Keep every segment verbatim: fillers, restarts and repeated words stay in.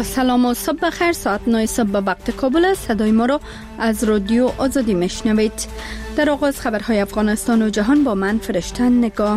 با سلام و صبح بخیر. ساعت نه صبح به وقت کابل است. صدای ما را از رادیو آزادی میشنوید. در آغاز خبرهای افغانستان و جهان با من فرشتن نگاه.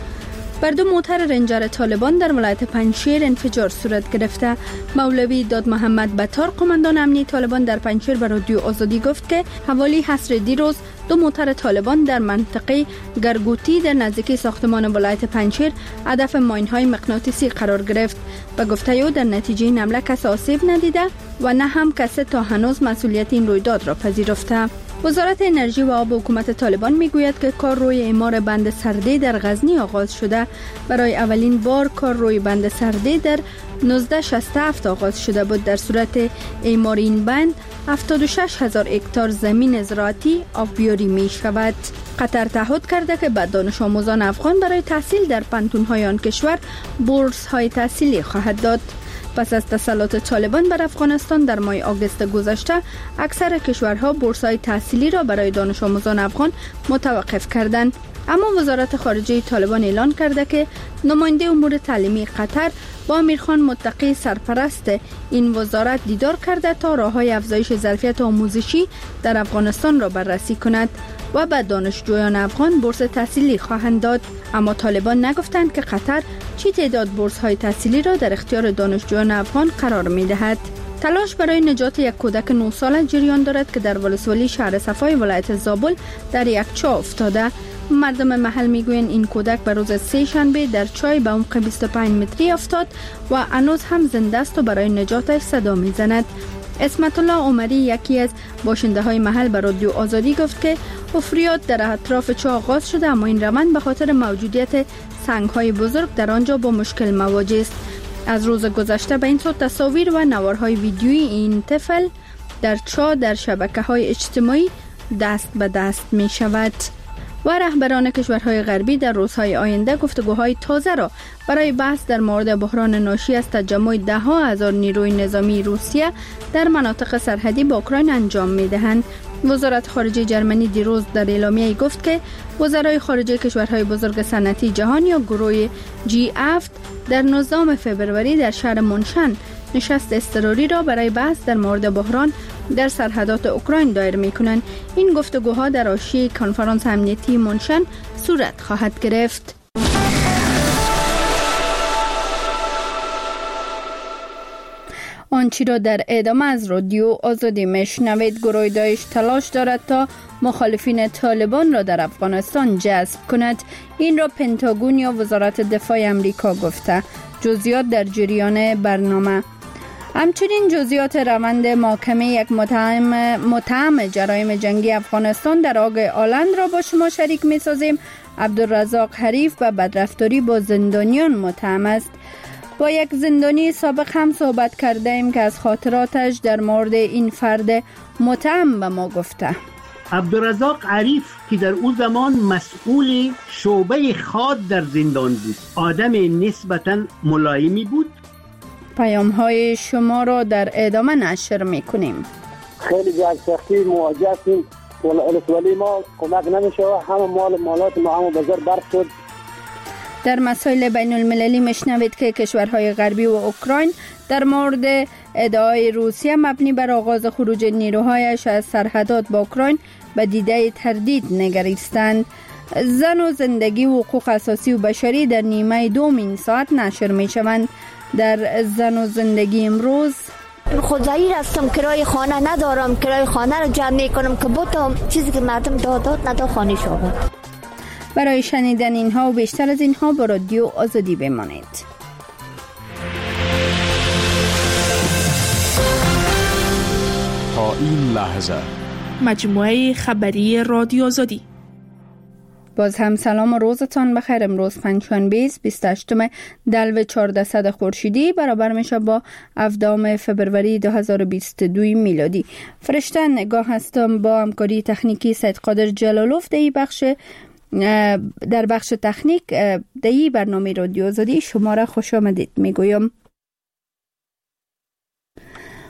بر دو موتر رنجر طالبان در ولایت پنجشیر انفجار صورت گرفته. مولوی داد محمد بطار قماندان امنیه طالبان در پنجشیر به رادیو آزادی گفت که حوالی عصر دیروز دو موتر طالبان در منطقه گرگوتی در نزدیکی ساختمان ولایت پنجشیر هدف ماین‌های مغناطیسی قرار گرفت. به گفته او در نتیجه این حمله کسی آسیب ندیده و نه هم کسی تا هنوز مسئولیت این رویداد را پذیرفته. وزارت انرژی و آب حکومت طالبان میگوید که کار روی اعمار بند سرده در غزنی آغاز شده. برای اولین بار کار روی بند سرده در نوزده شصت و هفت آغاز شده بود. در صورت اعمار این بند هفتاد و شش هزار هکتار زمین زراعتی آبیاری می شود. قطر تعهد کرده که به دانش آموزان افغان برای تحصیل در پانتون‌های آن کشور بورس های تحصیلی خواهد داد. پس از تسلط طالبان بر افغانستان در ماه آگوست گذشته اکثر کشورها بورس‌های تحصیلی را برای دانش آموزان افغان متوقف کردند. اما وزارت خارجه طالبان اعلان کرده که نماینده امور تعلیمی قطر با امیرخان متقی سرپرست این وزارت دیدار کرده تا راه‌های افزایش ظرفیت آموزشی در افغانستان را بررسی کند و به دانشجویان افغان بورس تحصیلی خواهند داد. اما طالبان نگفتند که قطر چی تعداد بورس‌های تحصیلی را در اختیار دانشجویان افغان قرار می‌دهد. تلاش برای نجات یک کودک نه ساله جریان دارد که در ولسوالی شهر صفای ولایت زابل در یک چاه افتاده. مردم محل میگویند این کودک به روز سه شنبه در چاه به عمق بیست و پنج متری افتاد و هنوز هم زنده است و برای نجاتش صدا میزند. اسمت الله عمری یکی از باشنده های محل به رادیو آزادی گفت که افریاد در اطراف چاه آغاز شده، اما این روند به خاطر موجودیت سنگ های بزرگ در آنجا با مشکل مواجه است. از روز گذشته به این صورت تصاویر و نوارهای ویدیویی این طفل در چاه در شبکه‌های اجتماعی دست به دست می شود. و رهبران کشورهای غربی در روزهای آینده گفتگوهای تازه را برای بحث در مورد بحران ناشی از تجمع ده ها هزار نیروی نظامی روسیه در مناطق سرحدی با اوکراین انجام می دهند. وزارت خارجه جرمنی دیروز در اعلامیه گفت که وزرای خارجه کشورهای بزرگ صنعتی جهان یا گروه جی هفت در نوزدهم فوریه در شهر مونشن نشست اضطراری را برای بحث در مورد بحران در سرحدات اوکراین دایر می‌کنند. این گفتگوها در حاشیه کنفرانس امنیتی مونشن صورت خواهد گرفت. آنچه را در ادامه از رادیو آزادی میشنوید. گروه داعش تلاش دارد تا مخالفین طالبان را در افغانستان جذب کند. این را پنتاگون یا وزارت دفاع امریکا گفته. جزئیات در جریان برنامه. همچنین جزئیات روند محاکمه یک متهم متهم جرایم جنگی افغانستان در آگ آلند را با شما شریک می سازیم. عبدالرزاق حریف به بدرفتاری با زندانیان متهم است. با یک زندانی سابق هم صحبت کرده ایم که از خاطراتش در مورد این فرد متهم به ما گفته. عبدالرزاق عریف که در اون زمان مسئول شعبه خاد در زندان بود، آدم نسبتاً ملایمی بود. پیام های شما را در ادامه نشر میکنیم. خیلی جای سختی مواجه هستیم، ولی ما کمک نمیشه، همه مال مالات ما همه بازار برق شد. در مسائل بین المللی مشنوید که کشورهای غربی و اوکراین در مورد ادعای روسیه مبنی بر آغاز خروج نیروهایش از سرحدات با اوکراین به دیده تردید نگریستند. زن و زندگی و حقوق اساسی و بشری در نیمه دوم این ساعت نشر می شوند. در زن و زندگی امروز خودزایی هستم، کرای خانه ندارم، کرای خانه رو جمع میکنم که بودم چیزی که مردم دادات نداد خانه شود. برای شنیدن اینها و بیشتر از اینها با رادیو آزادی بمانید. تا این لحظه مجموعه خبری رادیو آزادی. باز هم سلام و روزتان بخیر. امروز پنجشنبه بیست و هشتم دلو چهاردهصد خورشیدی برابر میشه با هفدهم فوریه دو هزار و بیست و دو میلادی. فرشته نگاه هستم با همکاری تکنیکی سید قادر جلالوف. در بخش در بخش تکنیک در این برنامه رادیو آزادی شما را خوش آمدید میگویم.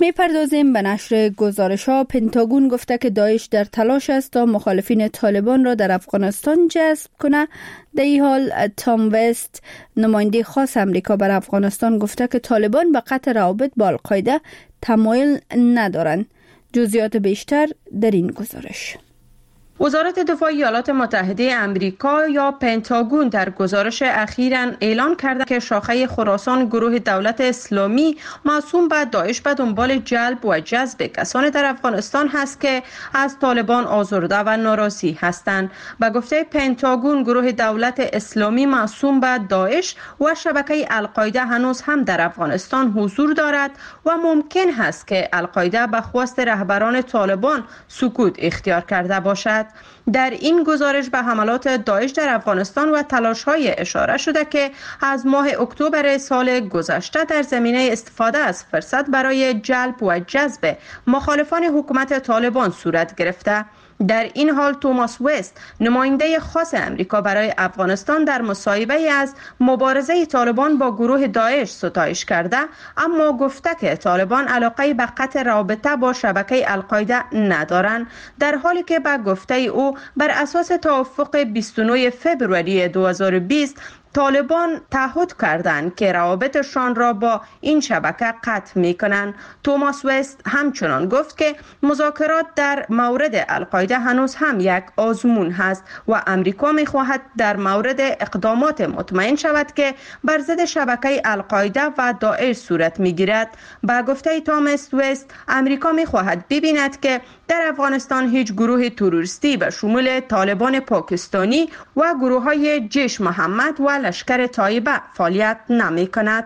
میپردازیم به نشر گزارش ها. پنتاگون گفته که داعش در تلاش است تا مخالفین طالبان را در افغانستان جذب کنه. در این حال تام وست، نماینده خاص امریکا بر افغانستان، گفته که طالبان به قطع روابط با القاعده تمایل ندارند. جزئیات بیشتر در این گزارش. وزارت دفاع ایالات متحده امریکا یا پنتاگون در گزارش اخیراً اعلان کرده که شاخه خراسان گروه دولت اسلامی موسوم به داعش به دنبال جلب و جذب کسان در افغانستان هست که از طالبان آزرده و ناراضی هستند. به گفته پنتاگون، گروه دولت اسلامی موسوم به داعش و شبکه القاعده هنوز هم در افغانستان حضور دارد و ممکن است که القاعده به خواست رهبران طالبان سکوت اختیار کرده باشد. در این گزارش به حملات داعش در افغانستان و تلاش‌های اشاره شده که از ماه اکتبر سال گذشته در زمینه استفاده از فرصت برای جلب و جذب مخالفان حکومت طالبان صورت گرفته. در این حال توماس وست، نماینده خاص امریکا برای افغانستان، در مصاحبه از مبارزه طالبان با گروه داعش ستایش کرده، اما گفته که طالبان علاقه به قطع رابطه با شبکه القاعده ندارند، در حالی که به گفته او بر اساس توافق بیست و نه فوریه دو هزار و بیست طالبان تعهد کردند که روابطشان را با این شبکه قطع می کنند. توماس وست همچنان گفت که مذاکرات در مورد القاعده هنوز هم یک آزمون هست و امریکا می خواهد در مورد اقدامات مطمئن شود که بر ضد شبکه القاعده و داعش صورت می گیرد. با گفته توماس وست، امریکا می خواهد ببیند که در افغانستان هیچ گروه تروریستی به شمول طالبان پاکستانی و گروه های جیش محمد و لشکر طایبه فعالیت نمی کند.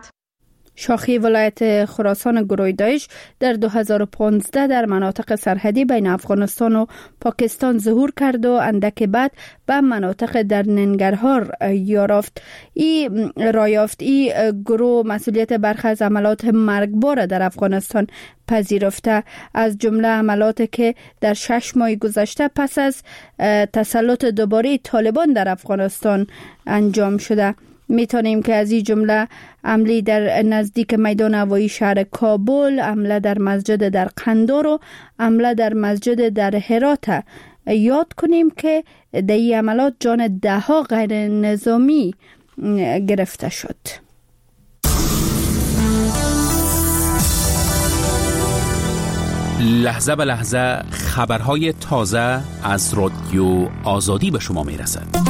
شاخه ولایت خراسان گروه داعش در دو هزار و پانزده در مناطق سرحدی بین افغانستان و پاکستان ظهور کرد و اندک بعد به مناطق در ننگرهار یافت. ای رایافت ای گروه مسئولیت برخی از عملات مرگبار در افغانستان پذیرفته، از جمله عملاتی که در شش ماه گذشته پس از تسلط دوباره طالبان در افغانستان انجام شده. میتونیم که از این جمله حمله در نزدیک میدان هوایی شهر کابل، حمله در مسجد در قندار و حمله در مسجد در هرات یاد کنیم که در این عملات جان ده ها غیر نظامی گرفته شد. لحظه به لحظه خبرهای تازه از رادیو آزادی به شما میرسد.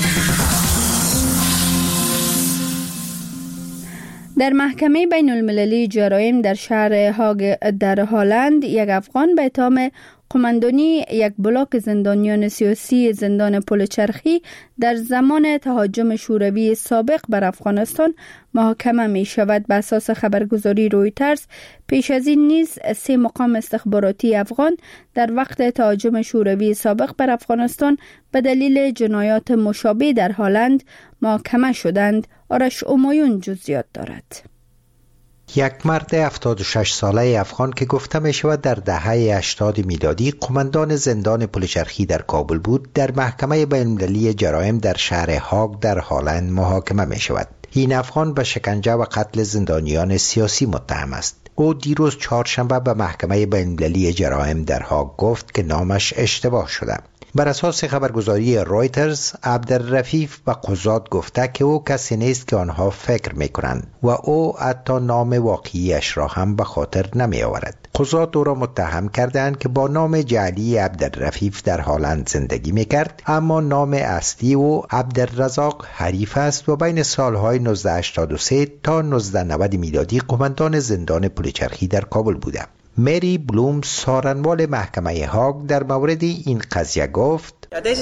در محکمه بین المللی جرایم در شهر هاگ در هلند، یک افغان به اتهام قماندانی یک بلاک زندانیان سیاسی زندان پل چرخی در زمان تهاجم شوروی سابق بر افغانستان محاکمه می شود. به اساس خبرگزاری رویترز، پیش از این نیز سه مقام استخباراتی افغان در وقت تهاجم شوروی سابق بر افغانستان به دلیل جنایات مشابه در هلند محاکمه شدند. آرش امایون جزئیات دارد. یک مرد هفتاد و شش ساله افغان که گفته می شود در دهه هشتاد میلادی قماندان زندان پل چرخی در کابل بود، در محکمه بین المللی جرایم در شهر هاگ در هلند محاکمه می شود. این افغان به شکنجه و قتل زندانیان سیاسی متهم است. او دیروز چهارشنبه به محکمه بین المللی جرایم در هاگ گفت که نامش اشتباه شده. بر اساس خبرگزاری رویترز، عبدالرفیف به قضات گفته که او کسی نیست که آنها فکر میکنند و او حتی نام واقعیش را هم به خاطر نمی آورد. قضات او را متهم کردند که با نام جعلی عبدالرفیف در هلند زندگی میکرد، اما نام اصلی او عبدالرزاق حریف است و بین سالهای نوزده هشتاد و سه تا نوزده نود میلادی قماندان زندان پل چرخی در کابل بوده. مری بلوم، سارنوال محکمه هاگ، در مورد این قضیه گفت: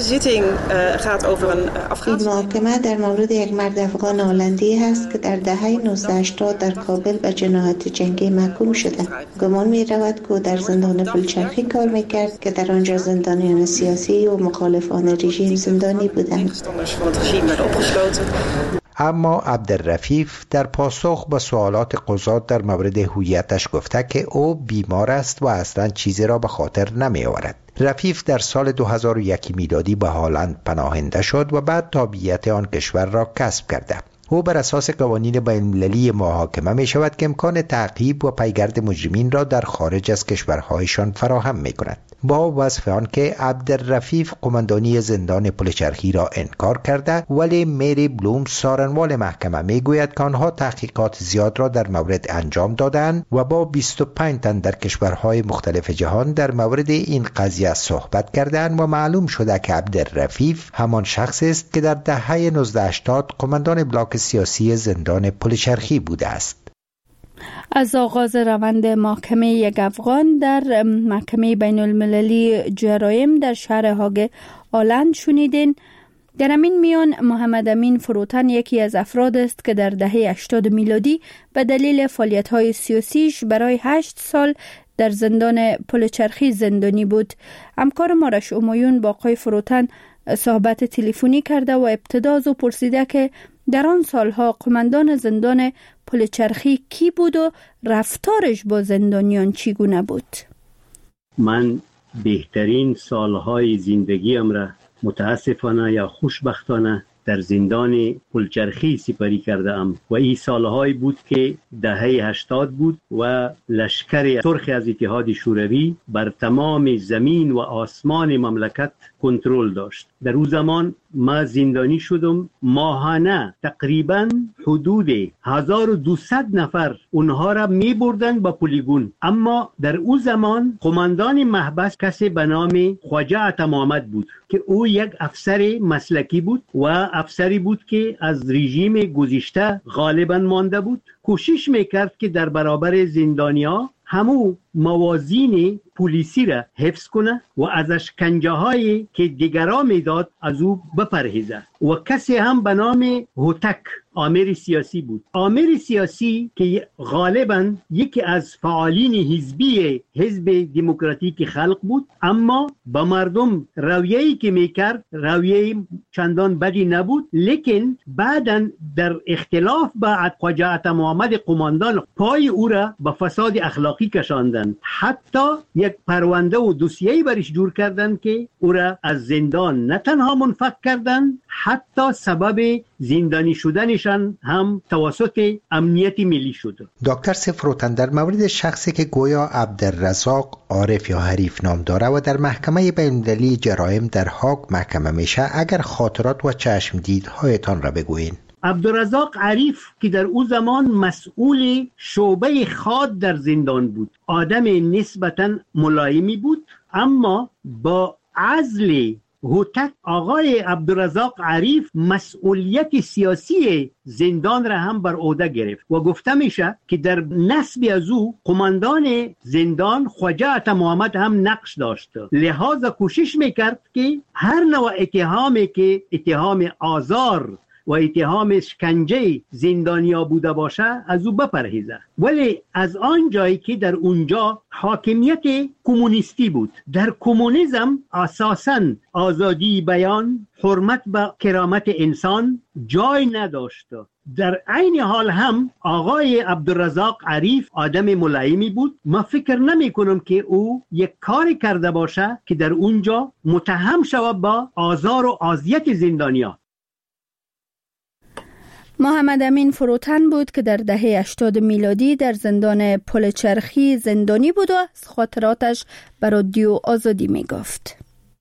این محاکمه در مورد یک مرد افغان هلندی است که در دهه نوزده هشتاد در کابل به جنایات جنگی محکوم شده. گمان می رود که در زندان پلچرخی کار می کرد که در آنجا زندانیان سیاسی و مخالفان رژیم زندانی بودند. اما عبدالرفیف در پاسخ به سوالات قضات در مورد هویتش گفته که او بیمار است و اصلا چیزی را به خاطر نمی آورد. رفیف در سال دو هزار و یک میلادی به هلند پناهنده شد و بعد تابعیت آن کشور را کسب کرده. او بر اساس قوانین بین‌المللی محاکمه می شود که امکان تعقیب و پیگرد مجرمین را در خارج از کشورهایشان فراهم می کند. با وصف آن که عبدالرفیف قماندانی زندان پلچرخی را انکار کرده، ولی میری بلوم سارنوال محکمه می گوید که آنها تحقیقات زیاد را در مورد انجام دادند و با بیست و پنج تن در کشورهای مختلف جهان در مورد این قضیه صحبت کردند و معلوم شده که عبدالرفیف همان شخص است که در دهه نوزده هشتاد قماندان بلاک سیاسی زندان پلچرخی بوده است. از آغاز روند محکمه یک افغان در محکمه بین المللی جرایم در شهر هاگ آلند شنیدین. در همین میان محمد امین فروتن یکی از افراد است که در دهه هشتاد میلادی به دلیل فعالیت‌های سیاسیش برای هشت سال در زندان پلچرخی زندانی بود. همکار مارش امایون با آقای فروتن صحبت تلفنی کرده و ابتدا از او پرسیده که در آن سالها قماندان زندان پلچرخی کی بود و رفتارش با زندانیان چگونه بود؟ من بهترین سالهای زندگیم را متاسفانه یا خوشبختانه در زندان پلچرخی سپری کرده ام و این سالهایی بود که دهه هشتاد بود و لشکر سرخ از اتحاد شوروی بر تمام زمین و آسمان مملکت کنترل داشت. در اون زمان ما زندانی شدم، ماهانه تقریبا حدود هزار و دویست نفر اونها را می بردن با پلیگون. اما در اون زمان قماندان محبس کسی به نام خواجه عطا محمد بود که او یک افسر مسلکی بود و افسری بود که از رژیم گذشته غالبا مانده بود. کوشش میکرد که در برابر زندانیا همو موازین پلیسی را حفظ کنه و از اشکنجه هایی که دیگران میداد از او بپرهیزه. و کسی هم به نام هوتک آمر سیاسی بود. آمر سیاسی که غالبا یکی از فعالین حزبی حزب دموکراتیک خلق بود، اما با مردم رویه‌ای که میکرد رویه چندان بدی نبود، لیکن بعداً در اختلاف با خواجه عطا محمد قماندان پای او را به فساد اخلاقی کشاندند. حتی یک پرونده و دوسیه‌ای برش جور کردند که او را از زندان نه تنها منفک کردند، حتی سبب زندانی شدنشان هم توسط امنیت ملی شد. دکتر سفروتن، در مورد شخصی که گویا عبدالرزاق عارف یا حریف نام داره و در محکمه بین‌المللی جرایم در هاگ محکمه میشه، اگر خاطرات و چشمدیدهایتان را بگویین. عبدالرزاق عریف که در او زمان مسئول شعبه خاد در زندان بود، آدم نسبتاً ملایمی بود، اما با عزل هوتک آقای عبدالرزاق عریف مسئولیت سیاسی زندان را هم بر عهده گرفت و گفته میشه که در نصب از او قماندان زندان خواجه عطا محمد هم نقش داشت، لحاظا کوشش میکرد که هر نوع اتهامی که اتهام آزار و اتهام شکنجه زندانیا بوده باشه از او بپرهیزه. ولی از آن جایی که در اونجا حاکمیت کمونیستی بود، در کمونیسم اساساً آزادی بیان، حرمت به کرامت انسان جای نداشت. در عین حال هم آقای عبدالرزاق عریف آدم ملایمی بود. ما فکر نمی کنم که او یک کاری کرده باشه که در اونجا متهم شود با آزار و اذیت زندانیا. محمد امین فروتن بود که در دهه هشتاد میلادی در زندان پلچرخی زندانی بود و از خاطراتش به رادیو آزادی می گفت.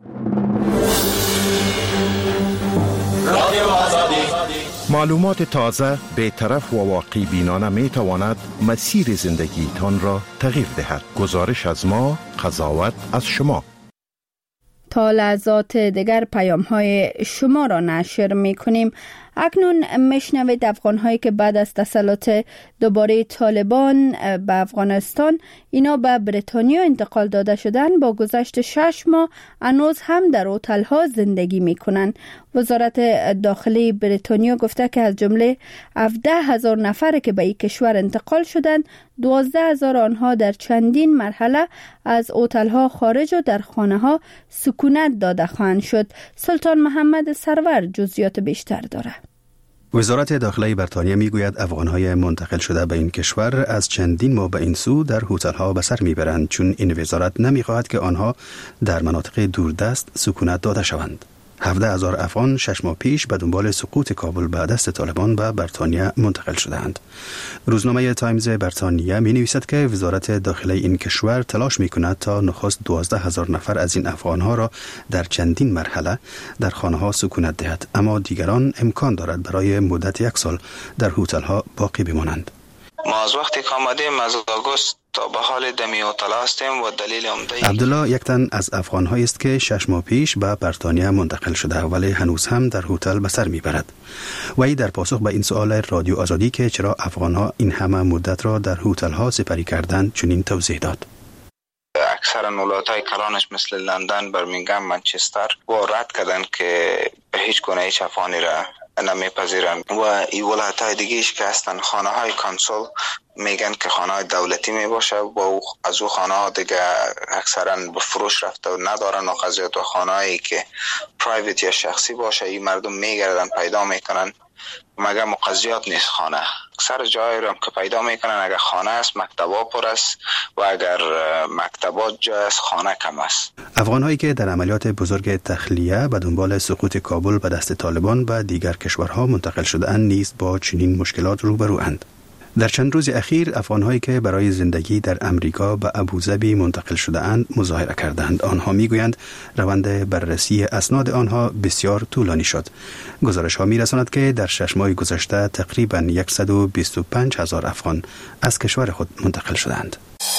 رادیو آزادی. معلومات تازه، بی‌طرف و واقعی بینانه می تواند مسیر زندگی تان را تغییر دهد. گزارش از ما، قضاوت از شما. تا لحظات دیگر پیام های شما را نشر می کنیم. اکنون میشنوید افغان‌هایی که بعد از تسلط دوباره طالبان به افغانستان اینا به بریتانیا انتقال داده شدن، با گذشت شش ماه هنوز هم در هتل‌ها زندگی می‌کنند. وزارت داخلی بریتانیا گفته که از جمله هفده هزار نفر که به این کشور انتقال شدند، دوازده هزار آنها در چندین مرحله از هتل‌ها خارج و در خانه‌ها سکونت داده خواهند شد. سلطان محمد سرور جزئیات بیشتر داره. وزارت داخلی بریتانیا میگوید افغان‌های منتقل شده به این کشور از چندین ماه به این سو در هتل‌ها به سر میبرند، چون این وزارت نمیخواهد که آنها در مناطق دوردست سکونت داده شوند. هفده هزار افغان شش ماه پیش به دنبال سقوط کابل به دست طالبان به بریتانیا منتقل شدند. روزنامه تایمز بریتانیا می نویسد که وزارت داخلی این کشور تلاش می کند تا نخست دوازده هزار نفر از این افغان ها را در چندین مرحله در خانه ها سکونت دهد، اما دیگران امکان دارد برای مدت یک سال در هتل ها باقی بمانند. ما از وقتی که آمدیم از آگوست تا به حال دمی هتل هستیم و دلیل عمده عبدالله یک تن از افغان هایی است که شش ماه پیش به بریتانیا منتقل شده ولی هنوز هم در هتل به سر میبرد. وی در پاسخ به این سوال رادیو آزادی که چرا افغان ها این همه مدت را در هتل ها سپری کردند چنین توضیح داد. اکثر ولایت‌های کلانش مثل لندن، برمینگهم، منچستر و رد کردن که به هیچ گونه هیچ افغانی را نمیپذیرند و این ولایت‌های دیگه‌اش که هستن خانه های کانسول میگن که خانه های دولتی میباشه و از او خانه ها دیگه اکثرا به فروش رفته و ندارن و قضیت و خانه هایی که پرایویت یا شخصی باشه این مردم میگردن پیدا میکنن مگه مقضیات نیست. خانه اکثر جایی رو که پیدا میکنن اگر خانه است مکتبا پر است و اگر مکتبات جای است خانه کم است. افغان هایی که در عملیات بزرگ تخلیه به دنبال سقوط کابل به دست طالبان به دیگر کشورها منتقل شده‌اند نیز با چنین مشکلات روبروند. در چند روز اخیر افغان‌هایی که برای زندگی در امریکا به ابوظبی منتقل شده‌اند مظاهره کردند. آنها میگویند روند بررسی اسناد آنها بسیار طولانی شد. گزارش‌ها می‌رساند که در شش ماه گذشته تقریباً صد و بیست و پنج هزار افغان از کشور خود منتقل شدند.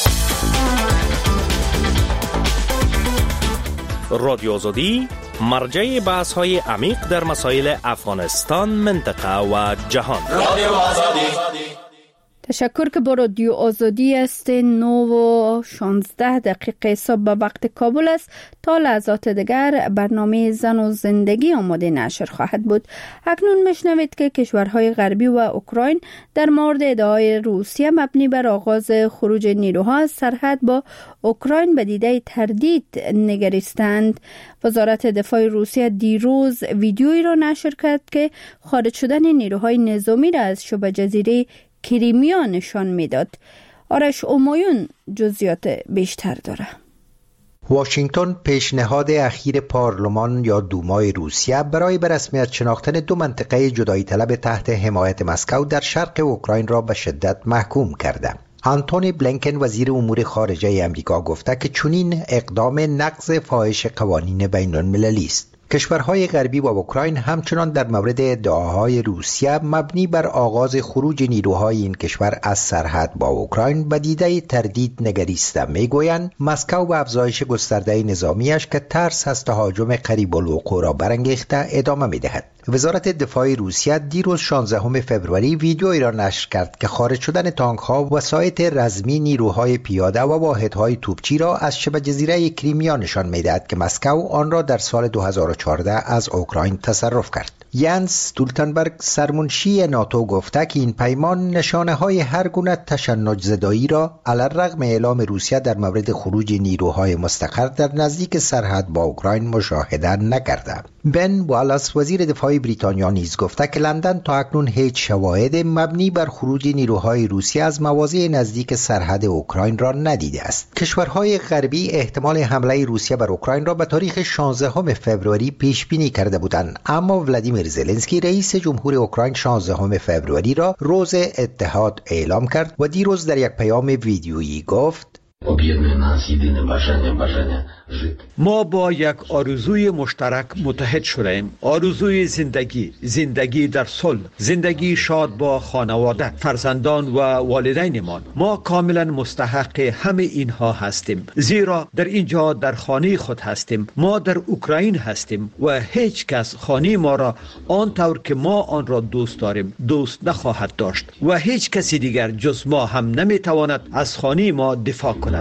رادیو آزادی مرجع بحث‌های عمیق در مسائل افغانستان، منطقه و جهان. رادیو آزادی. تشکر که با رادیو آزادی است. نو و شانزده دقیقه صبح به وقت کابل است. تا لحظات دیگر برنامه زن و زندگی آماده نشر خواهد بود. اکنون میشنوید که کشورهای غربی و اوکراین در مورد ادعای روسیه مبنی بر آغاز خروج نیروها از سرحد با اوکراین به دیده تردید نگریستند. وزارت دفاع روسیه دیروز ویدیویی را نشر کرد که خارج شدن نیروهای نظامی را از شبه جزیره کریمیا نشان میداد. آرش اومایون جزئیات بیشتر داره. واشنگتن پیشنهاد اخیر پارلمان یا دومای روسیه برای به رسمیت شناختن دو منطقه جدایی طلب تحت حمایت مسکو در شرق اوکراین را به شدت محکوم کرده. آنتونی بلینکن وزیر امور خارجه امریکا گفته که چنین اقدام نقض فاحش قوانین بین المللی است. کشورهای غربی و اوکراین همچنان در مورد ادعاهای روسیه مبنی بر آغاز خروج نیروهای این کشور از سرحد با اوکراین به دیده تردید نگریسته. میگویند مسکو به افزایش گسترده نظامیش که ترس از تهاجم قریب الوقوع را برانگیخته ادامه میدهد. وزارت دفاع روسیه دیروز شانزدهم فوریه ویدیویی را نشر کرد که خارج شدن تانک‌ها و وسایط رزمی نیروهای پیاده و واحدهای توپچی را از شبه جزیره کریمیا نشان می‌دهد که مسکو آن را در سال دو هزار و چهارده از اوکراین تصرف کرد. یانس استولتنبرگ سرمنشی ناتو گفته که این پیمان نشانه‌های هر گونه تشنج زدایی را علی‌رغم اعلام روسیه در مورد خروج نیروهای مستقر در نزدیک سرحد با اوکراین مشاهده نکرده. بن والاس وزیر دفاع بریتانیا نیز گفته که لندن تا اکنون هیچ شواهد مبنی بر خروج نیروهای روسیه از مواضع نزدیک سرحد اوکراین را ندیده است. کشورهای غربی احتمال حمله روسیه بر اوکراین را به تاریخ شانزدهم فوریه پیش بینی کرده بودند، اما ولادیمیر زلنسکی رئیس جمهور اوکراین شانزدهم فوریه را روز اتحاد اعلام کرد و دیروز در یک پیام ویدیویی گفت ما با یک آرزوی مشترک متحد شدیم، آرزوی زندگی، زندگی در صلح، زندگی شاد با خانواده، فرزندان و والدینمان. ما کاملا مستحق همه اینها هستیم، زیرا در اینجا در خانه خود هستیم. ما در اوکراین هستیم و هیچ کس خانه ما را آنطور که ما آن را دوست داریم دوست نخواهد داشت و هیچ کسی دیگر جز ما هم نمیتواند از خانه ما دفاع کند.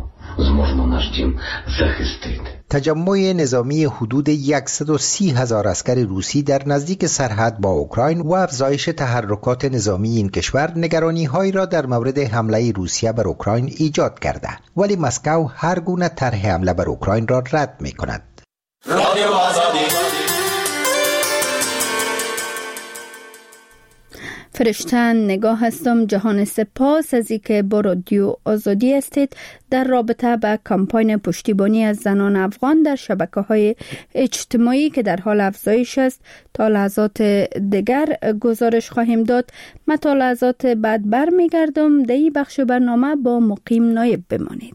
تجمع نظامی حدود صد و سی هزار عسکر روسی در نزدیک سرحد با اوکراین و افزایش تحرکات نظامی این کشور نگرانی‌هایی را در مورد حمله روسیه بر اوکراین ایجاد کرده، ولی مسکو هر گونه طرح حمله بر اوکراین را رد می‌کند. رادیو آزادی. فرشتن نگاه هستم. جهان سپاس از اینکه با رادیو آزادی هستید. در رابطه با کمپاین پشتیبانی از زنان افغان در شبکه‌های اجتماعی که در حال افزایش است تا لحظات دیگر گزارش خواهیم داد. من تا لحظات بعد برمیگردم. در این بخش برنامه با مقیم نایب بمانید.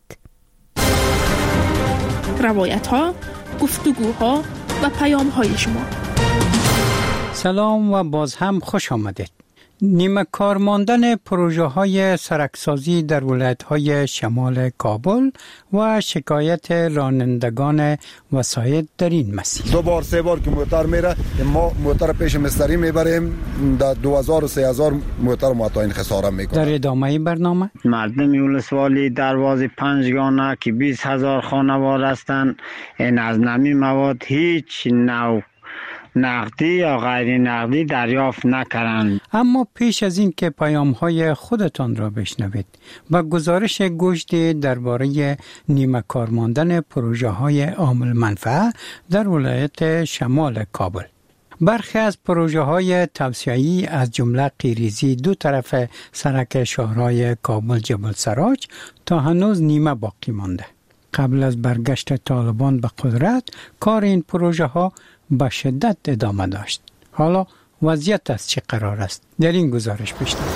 روایت ها، گفتگوها و پیام های شما. سلام و باز هم خوش آمدید. نیمه کار ماندن پروژه های سرکسازی در ولایت های شمال کابل و شکایت رانندگان وسایط در این مسیر. دو بار سه بار که موتر میره، ما موتر پیش مستری میبریم، در دو هزار و سه هزار موتر معطاین خساره میکنه. در ادامه برنامه مردم ولسوالی دروازه پنجگانه که بیست هزار خانواده هستند، این از نمی مواد هیچ نوع نقدی یا غیر نقدی دریافت نکردند. اما پیش از این که پیام‌های خودتان را بشنوید و گزارش گشتی درباره نیمه کار ماندن پروژه‌های عامل منفعه در ولایت شمال کابل، برخی از پروژه‌های توسعه‌ای از جمله قیریزی دو طرف سرک شاهراه کابل جبل سراج تا هنوز نیمه باقی مانده. قبل از برگشت طالبان به قدرت کار این پروژه‌ها با شدت ادامه داشت. حالا وضعیت از چه قرار است؟ در این گزارش بشنوید.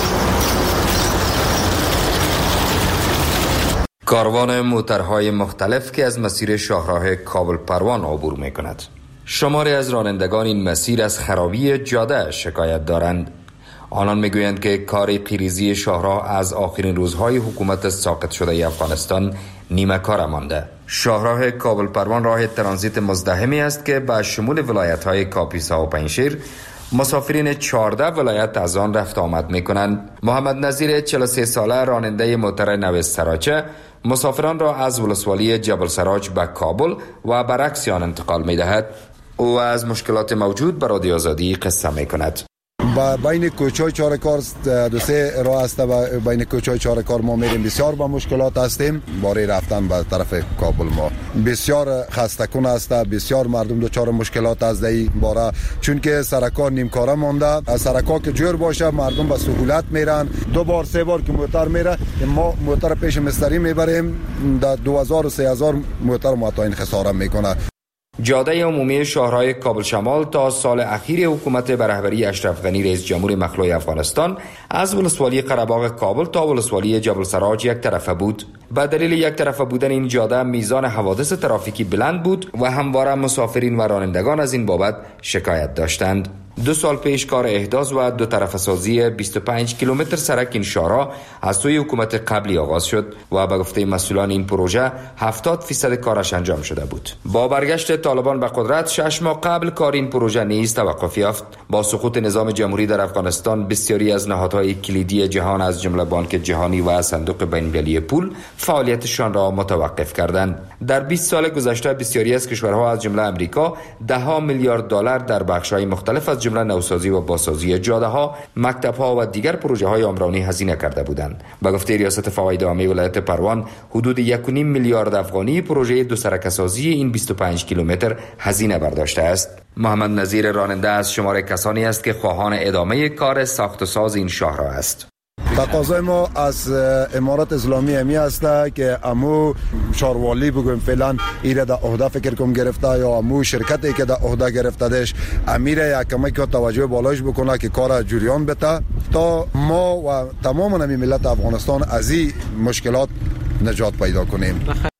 کاروان موترهای مختلف که از مسیر شاهراه کابل پروان عبور می کند. شماری از رانندگان این مسیر از خرابی جاده شکایت دارند. آنان میگویند که کار پیریزی شاهراه از آخرین روزهای حکومت ساقط شده افغانستان نیمه کار مانده. شاهراه کابل پروان راه ترانزیت مزدحمی است که به شمول ولایت‌های کاپیسا و پنجشیر مسافرین چهارده ولایت از آن رفت آمد می‌کنند. محمد نظیر چهل و سه ساله راننده موتر نوست سراچه مسافران را از ولسوالی جبل سراج به کابل و برعکس آن انتقال می‌دهد. او از مشکلات موجود به رادیو آزادی قصه می‌کند. با بین کوچه‌های چهارکار دو سه راه است و بین کوچه‌های چهارکار ما میریم بسیار با مشکلات هستیم. باره رفتن به طرف کابل ما بسیار خسته کن است، بسیار مردم دچار مشکلات است در این باره، چون که سرکار نیمکاره مانده. سرکار که جور باشه مردم به سهولت میرن. دو بار سه بار که موتر میره، ما موتر پیش مستری میبریم، در دو هزار و سه هزار موتر معطاین خساره میکنه. جاده عمومی شاهراه کابل شمال تا سال اخیر حکومت به رهبری اشرف غنی رئیس جمهور مخلوع افغانستان از ولسوالی قره‌باغ کابل تا ولسوالی جبل سراج یک طرفه بود. به دلیل یک طرفه بودن این جاده میزان حوادث ترافیکی بلند بود و همواره مسافرین و رانندگان از این بابت شکایت داشتند. دو سال پیش کار احداث و دو طرفه سازی بیست و پنج کیلومتر سرک این شاهراه از سوی حکومت قبلی آغاز شد و به گفته مسئولان این پروژه هفتاد فیصد کارش انجام شده بود. با برگشت طالبان به قدرت شش ماه قبل کار این پروژه نیز توقف یافت. با سقوط نظام جمهوری در افغانستان بسیاری از نهادهای کلیدی جهان از جمله بانک جهانی و صندوق بین‌المللی پول فعالیتشان را متوقف کردند. در بیست سال گذشته بسیاری از کشورها از جمله امریکا ده ها میلیارد دلار در بخش‌های مختلف از جمله نوسازی و بازسازی جاده‌ها، مکتب‌ها و دیگر پروژه‌های عمرانی هزینه کرده بودند. به گفته ریاست فواید عامه ولایت پروان، حدود یک و نیم میلیارد افغانی پروژه دو سرک‌سازی این بیست و پنج کیلومتر هزینه برداشته است. محمد نظیر راننده از شمار کسانی است که خواهان ادامه کار ساخت و ساز این شاهراه است. تقاضای ما از امارات اسلامی همی است که امو شاروالی بگویم فعلا ایره در عهده فکر کم گرفته یا امو شرکتی که در عهده گرفتهش امیره یک کمی که توجه بالایش بکنه که کار جریان بده تا ما و تمام نمی ملت افغانستان از این مشکلات نجات پیدا کنیم.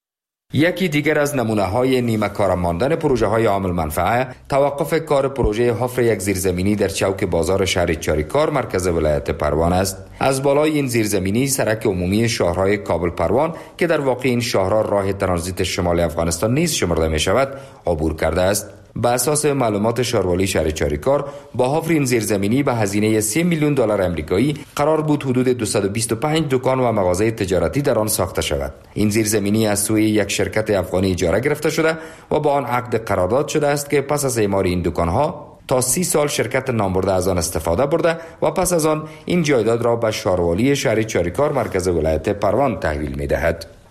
یکی دیگر از نمونه‌های نیمه کار ماندن پروژه‌های عامل منفعه توقف کار پروژه حفر یک زیرزمینی در چوک بازار شهر چاریکار مرکز ولایت پروان است. از بالای این زیرزمینی سرک عمومی شاهراه کابل پروان که در واقع این شاهراه راه ترانزیت شمال افغانستان نیز شمرده می شود عبور کرده است. به اساس معلومات شاروالی شهر چاریکار با حفر این زیرزمینی به هزینه سه میلیون دلار آمریکایی قرار بود حدود دویست و بیست و پنج دکان و مغازه تجارتی در آن ساخته شود. این زیرزمینی از سوی یک شرکت افغانی اجاره گرفته شده و با آن عقد قرارداد شده است که پس از اعمار این دکانها تا سی سال شرکت نامبرده از آن استفاده برده و پس از آن این جایداد را به شاروالی شهر چاریکار مرکز ولایت پروان تحویل می دهد.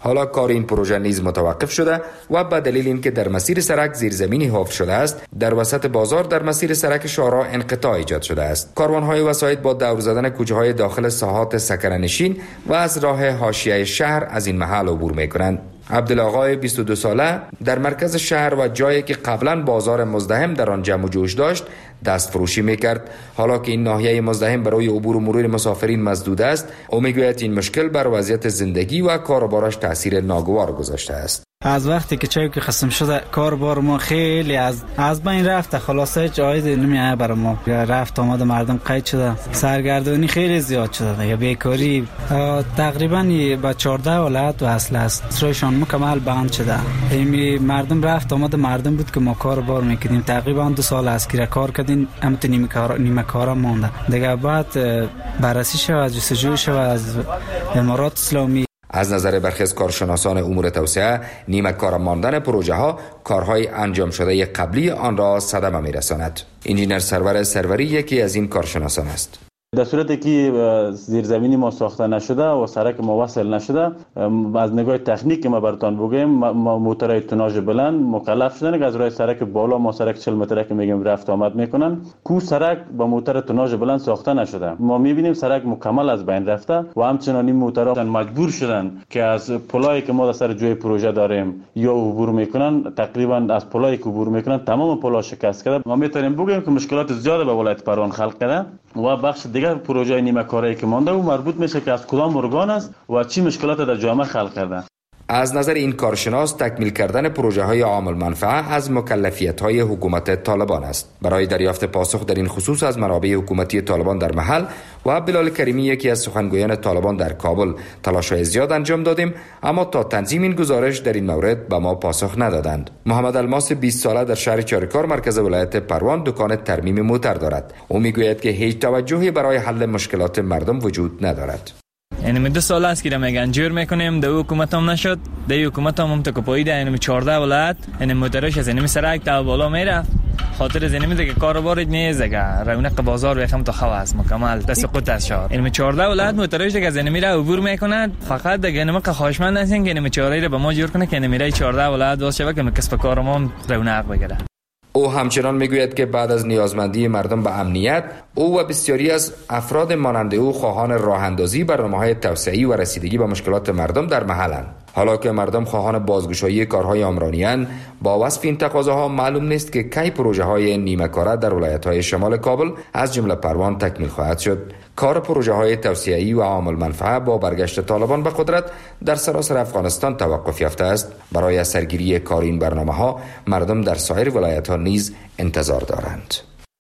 حالا کار این پروژه نیز متوقف شده و به دلیل اینکه در مسیر سرک زیرزمینی حفر شده است، در وسط بازار در مسیر سرک شارع انقطاع ایجاد شده است. کاروان‌های وسایط با دور زدن کوچه‌های داخل ساحات سکنه‌نشین و از راه حاشیه شهر از این محل عبور می‌کنند. عبدالآقای بیست و دو ساله در مرکز شهر و جایی که قبلا بازار مزدحم در آن جمع و جوش داشت دست فروشی میکرد. حالا که این ناحیه مزدحم برای عبور و مرور مسافرین مسدود است، او میگوید این مشکل بر وضعیت زندگی و کاروبارش تاثیر ناگوار گذاشته است. از وقتی که چای که خصم شده کاربار ما خیلی از از بین رفته، خلاصه جایز نمیاد برای ما. رفت آمد مردم قید شده، سرگردانی خیلی زیاد شده دیگه، بیکاری تقریبا با چهارده ولایت وصل است، سرشان مکمل بند شده. این مردم رفت آمد مردم بود که ما کاربار میکردیم، تقریبا دو سال است که کار کردیم، اما نیمه کار نیمه کارا مونده دیگه. بعد بررسی شود، جستجو شود از امارات اسلامی. از نظر برخی از کارشناسان امور توسعه، نیمه کار ماندن پروژه ها کارهای انجام شده قبلی آن را صدمه میرساند. انجینر سرور سروری یکی از این کارشناسان است. در صورتی که زیرزمینی ما ساخته نشده و سرک ما وصل نشده، از نگاه تکنیک ما براتون بگیم، موتورهای توناژ بلند مکلف شدن که از راه سرک بالا، ما سرک چهل متره که میگیم رفت آمد میکنن، کو سرک با موتور توناژ بلند ساخته نشده. ما میبینیم سرک مکمل از بین رفته و همچنان این موتورها مجبور شدن که از پلایی که ما در سر جوی پروژه داریم یا عبور میکنن، تقریبا از پلایی که عبور میکنن تمام پلا شکست کرده. ما میتونیم بگیم که مشکلات زیاد به ولایت پروان خلق کرده و بخش دیگر پروژه نیمه کاری که مانده و مربوط میشه که از کدام ارگان است و چی مشکلات در جامعه خلق کرده. از نظر این کارشناس، تکمیل کردن پروژه های عامل منفعه از مکلفیت های حکومت طالبان است. برای دریافت پاسخ در این خصوص از منابع حکومتی طالبان در محل و بلال کریمی یکی از سخنگویان طالبان در کابل تلاش‌های زیاد انجام دادیم، اما تا تنظیم این گزارش در این مورد به ما پاسخ ندادند. محمد الماس بیست ساله در شهر چارکار مرکز ولایت پروان دکان ترمیم موتر دارد. او میگوید که هیچ توجهی برای حل مشکلات مردم وجود ندارد. یعنی دو سال است که میگن جور میکنیم، دو حکومت هم نشد، دو حکومت هم هم تا کپایی ده، یعنی چهارده ولایت، یعنی موترش از اینمی سرک تا بالا میرفت، خاطر از اینمی دیگه کاروبار نیست دیگه، رونق بازار بخم تا خواست مکمل دست قط از شهر، یعنی چهارده ولایت موترش دیگه از اینمی را عبور میکنند. فقط دیگه اینم که خواهشمند هستیم که اینمی چهارده را به ما جور کنه که اینمی را چهارده ولایت باز شود که کسب کار ما رونق بگیره. او همچنان میگوید که بعد از نیازمندی مردم به امنیت، او و بسیاری از افراد مانند او خواهان راه اندازی برنامه‌های توسعه‌ای و رسیدگی به مشکلات مردم در محلند. حالا که مردم خواهان بازگشایی کارهای عمرانی‌اند، با وصف این تقاضاها معلوم نیست که کی پروژه‌های نیمه کاره در ولایت‌های شمال کابل از جمله پروان تکمیل خواهد شد. کار پروژه‌های توسعه‌ای و عامل منفعه با برگشت طالبان به قدرت در سراسر افغانستان توقف یافته است. برای سرگیری کار این برنامه‌ها مردم در سایر ولایت‌ها نیز انتظار دارند.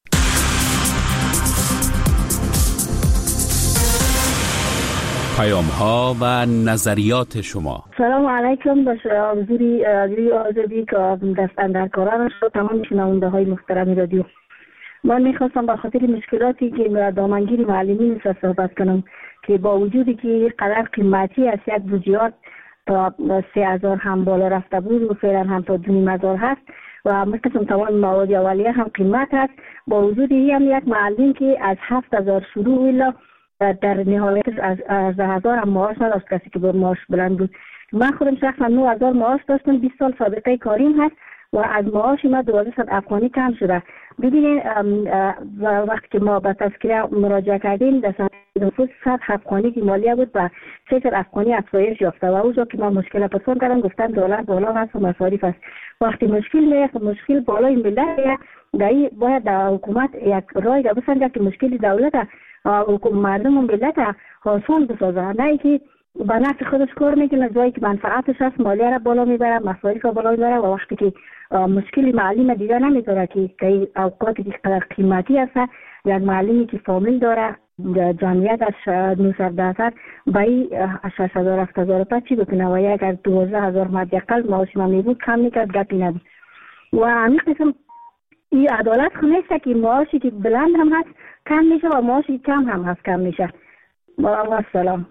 پیام ها و نظریات شما. سلام علیکم. به حضوری رادیو آزادی که دستن در کارانش و تمام شنونده های محترم رادیو، من میخواستم به خاطر مشکلاتی که دامنگیری معلمین است صحبت کنم که با وجودی که قدر قیمتی است، یک بودجه تا سه هزار هم بالا رفته بود و فعلا هم تا دو نیم هزار هست و مثل تمام مواد اولیه هم قیمت هست. با وجودی هم یک معلم که از هفت هزار شروع ویلا در نهایت از از هزار هم معاش نداشت، کسی که با معاش بلند بود. من خودم شخصا نه هزار معاش داشتم، بیست سال سابقه کاریم هست و از معاش ما دوازده صد افغانی کم شده. ببینید وقتی که ما به تذکره مراجعه کردیم در سال نفوس صد افغانی که مالیه بود و سه صد افغانی افزایش یافته و اونجا که ما مشکل پرسان کردم گفتن دلار بالا هست و مصارف است. وقتی مشکل میاد مشکل بالای ملت دایی باید در حکومت یک رای را بسنجه که مشکل دولت مردم و ملت آسان بسازه، نه که به نفع خودش کار میکنه، جایی که منفعتش هست مالیه را بالا میبره، مصارف را بالا میبره و وقتی که مشکلی معلم دیگه نمیداره که که اوقاتی که قیمتی هست، یک معلمی که فامیل داره جمعیتش نهصد درصد بایی شش هزار هفت هزار تا چی بکنه و اگر دوازده هزار مدیقل معاش ما میبود کم میکرد گپی نبود. و همین قسم این عدالت خونسته که معاشی که بلند هم هست کم میشه و معاشی کم هم هست کم میشه. با سلام.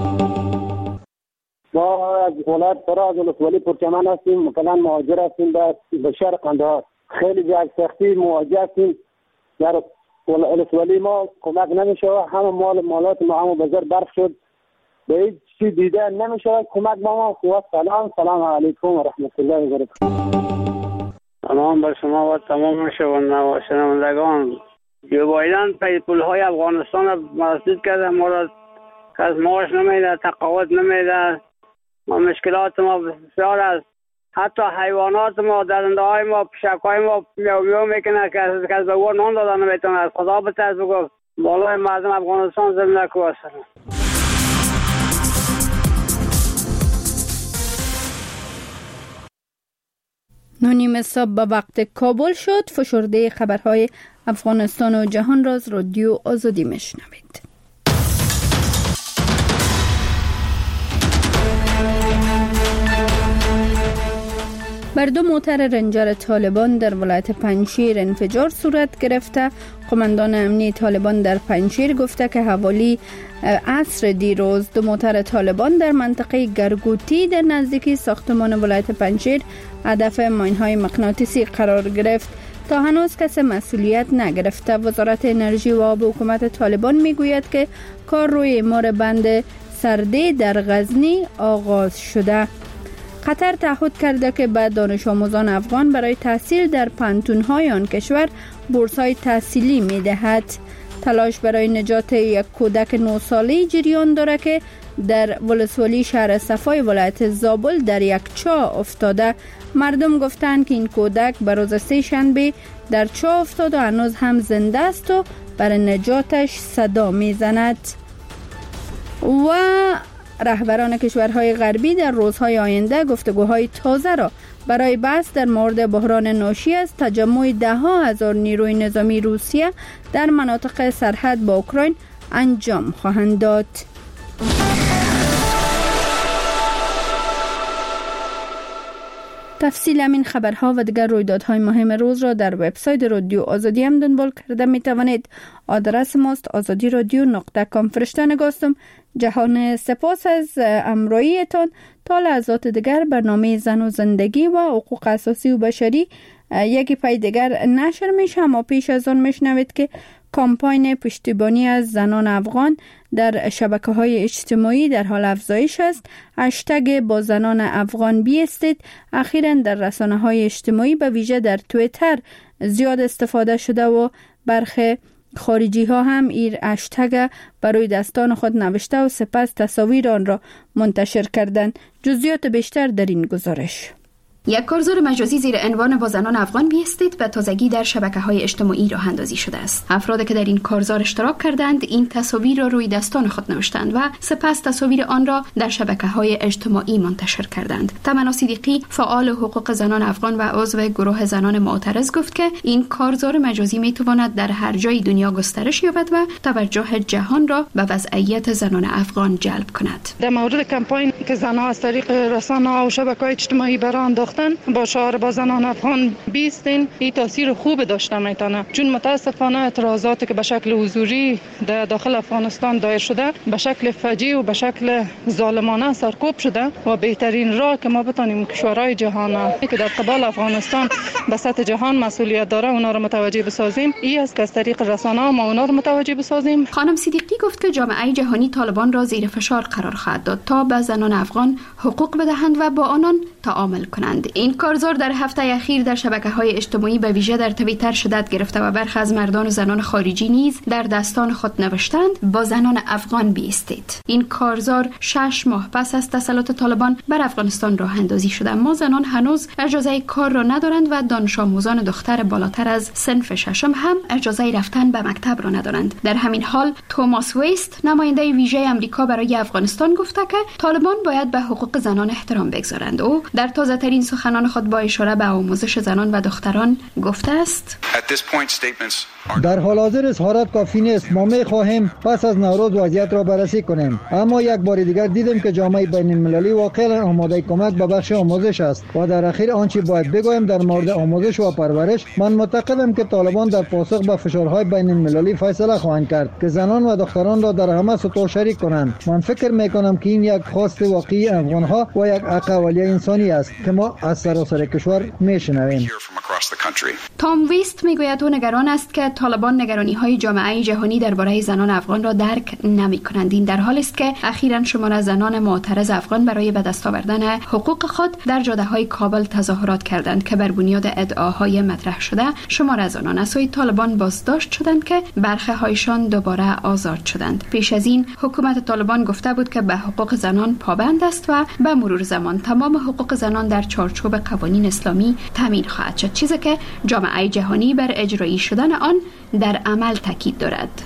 ما از ولایت فراز ولسوالی پرچمن هستیم، مثلا مهاجر هستیم به شهر قندهار. خیلی جای سختی مواجه هستیم. در ولسوالی ما کمک نمیشه، همه مال مالات ما همه بازار برف شد، به هیچ چی دیده نمیشه کمک با ما. و سلام سلام علیکم و رحمت الله و برکاته. سلام بر شما و تمام شنوندگان. جو بایدن پی پولهای افغانستان را مسدود کرده، ما را کس معاش نمیده، تقاعد نمیده، ما مشکلات ما بسیار است. حتی حیوانات ما، درنده های ما، پشک های ما میو میو میکنه که کس به ور نان داده نمیتونه. از خدا بترس بگو بالای مردم افغانستان زمینه کو است. نونیم صبح به وقت کابل شد. فشرده خبرهای افغانستان و جهان را از رادیو آزادی میشنوید. بر دو موتر رنجر طالبان در ولایت پنجشیر انفجار صورت گرفته. قماندان امنی طالبان در پنجشیر گفته که حوالی عصر دیروز دو موتر طالبان در منطقه گرگوتی در نزدیکی ساختمان ولایت پنجشیر هدف ماین‌های مغناطیسی قرار گرفت. تا هنوز کسی مسئولیت نگرفته. وزارت انرژی و آب حکومت طالبان میگوید که کار روی اعمار بند سرده در غزنی آغاز شده. قطر تعهد کرده که به دانش آموزان افغان برای تحصیل در پانتون‌های آن کشور بورس‌های تحصیلی می‌دهد. تلاش برای نجات یک کودک نه ساله‌ای جریان دارد که در ولسوالی شهر صفای ولایت زابل در یک چاه افتاده. مردم گفتند که این کودک به روز سه شنبه در چاه افتاد و هنوز هم زنده است و برای نجاتش صدا می‌زند. و رهبران کشورهای غربی در روزهای آینده گفتگوهای تازه را برای بحث در مورد بحران ناشی از تجمع ده ها هزار نیروی نظامی روسیه در مناطق سرحد با اوکراین انجام خواهند داد. تفصیل همین خبرها و دیگر رویدادهای مهم روز را در وبسایت رادیو آزادی هم دنبال کرده می توانید. آدرس ماست آزادی رادیو نقطه کام. فرشته نگاستم. جهان سپاس از امرویتان. تا لحظات دیگر برنامه زن و زندگی و حقوق اساسی و بشری یکی پای دیگر نشر میشه. اما پیش از آن میشنوید که کامپاین پشتیبانی از زنان افغان در شبکه‌های اجتماعی در حال افزایش است. هشتگ با زنان افغان بیستید اخیراً در رسانه‌های اجتماعی به ویژه در توییتر زیاد استفاده شده و برخی خارجی ها هم این هشتگ برای دستان خود نوشته و سپس تصاویر آن را منتشر کردند. جزئیات بیشتر در این گزارش. یک کارزار مجازی زیر عنوان با زنان افغان بیستید به تازگی در شبکه‌های اجتماعی راه اندازی شده است. افرادی که در این کارزار اشتراک کردند این تصاویر را روی دستان خود نوشتند و سپس تصاویر آن را در شبکه‌های اجتماعی منتشر کردند. تمنا صدیقی فعال حقوق زنان افغان و عضو گروه زنان معترض گفت که این کارزار مجازی میتواند در هر جای دنیا گسترش یابد و توجه جهان را به وضعیت زنان افغان جلب کند. در مورد کمپاین که زنها از طریق رسانه‌ها و شبکه‌های اجتماعی برآورده با شعار با زنان افغان بیستین، این تاثیر خوب داشته میتونه، چون متاسفانه اعتراضاتی که به شکل حضوری در داخل افغانستان دایر شده به شکل فجیع و به شکل ظالمانه سرکوب شده و بهترین راه که ما بتونیم کشورهای جهان که در قبال افغانستان به سطح جهان مسئولیت داره اونا رو متوجه بسازیم، این است که از طریق رسانه‌ها ما اونا رو متوجه بسازیم. خانم صدیقی گفت که جامعه جهانی طالبان را زیر فشار قرار خواهد داد تا به زنان افغان حقوق بدهند و با آنان تعامل کنند. این کارزار در هفته اخیر در شبکه‌های اجتماعی به ویژه در توییتر شدت گرفته و برخی از مردان و زنان خارجی نیز در دستان خود نوشتند با زنان افغان بیستید. این کارزار شش ماه پس از تسلط طالبان بر افغانستان راه اندازی شده. ما زنان هنوز اجازه کار را ندارند و دانش آموزان دختر بالاتر از صنف ششم هم اجازه رفتن به مکتب را ندارند. در همین حال توماس ویست نماینده ویژه آمریکا برای افغانستان گفته که طالبان باید به حقوق زنان احترام بگذارند. او در تازه‌ترین سخنان خود با اشاره به آموزش زنان و دختران گفته است: در حال حاضر اظهارات کافی نیست. ما می خواهیم پس از نوروز وضعیت را بررسی کنیم، اما یک بار دیگر دیدیم که جامعه بین المللی واقعا آماده کمک به بخش آموزش است و در اخیر آنچه باید بگویم در مورد آموزش و پرورش، من معتقدم که طالبان در پاسخ به فشارهای بین المللی فیصله خواهند کرد که زنان و دختران را در همه سطوح شریک کنند. من فکر می کنم که این یک خواست واقعی افغانها و یک حق اولیه انسانی است که ما از سراسر کشور میشنویم. تام ویست میگوید او نگران است که طالبان نگرانی های جامعه جهانی درباره زنان افغان را درک نمی کنند. این در حالی است که اخیراً شمار از زنان معترض افغان برای به دست آوردن حقوق خود در جاده های کابل تظاهرات کردند که بر بنیاد ادعاهای مطرح شده شمار از آنان از سوی طالبان بازداشت شدند که برخی هایشان دوباره آزاد شدند. پیش از این حکومت طالبان گفته بود که به حقوق زنان پابند است و به مرور زمان تمام حقوق زنان در چارچوب قوانین اسلامی تامین خواهد شد، چیزی که جامعه جهانی بر اجرایی شدن آن در عمل تاکید دارد.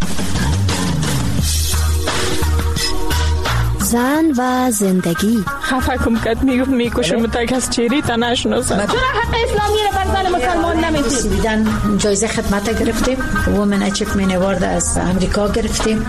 زن و زندگی. خفه کم کت میگفت میکشم تا کس چیری تا نشناسم. چرا حق اسلامی رو بر زن مسلمان نمیدید؟ دیدن جایزه خدمت گرفتیم، وومن اچیومنت اوارد از امریکا گرفتیم.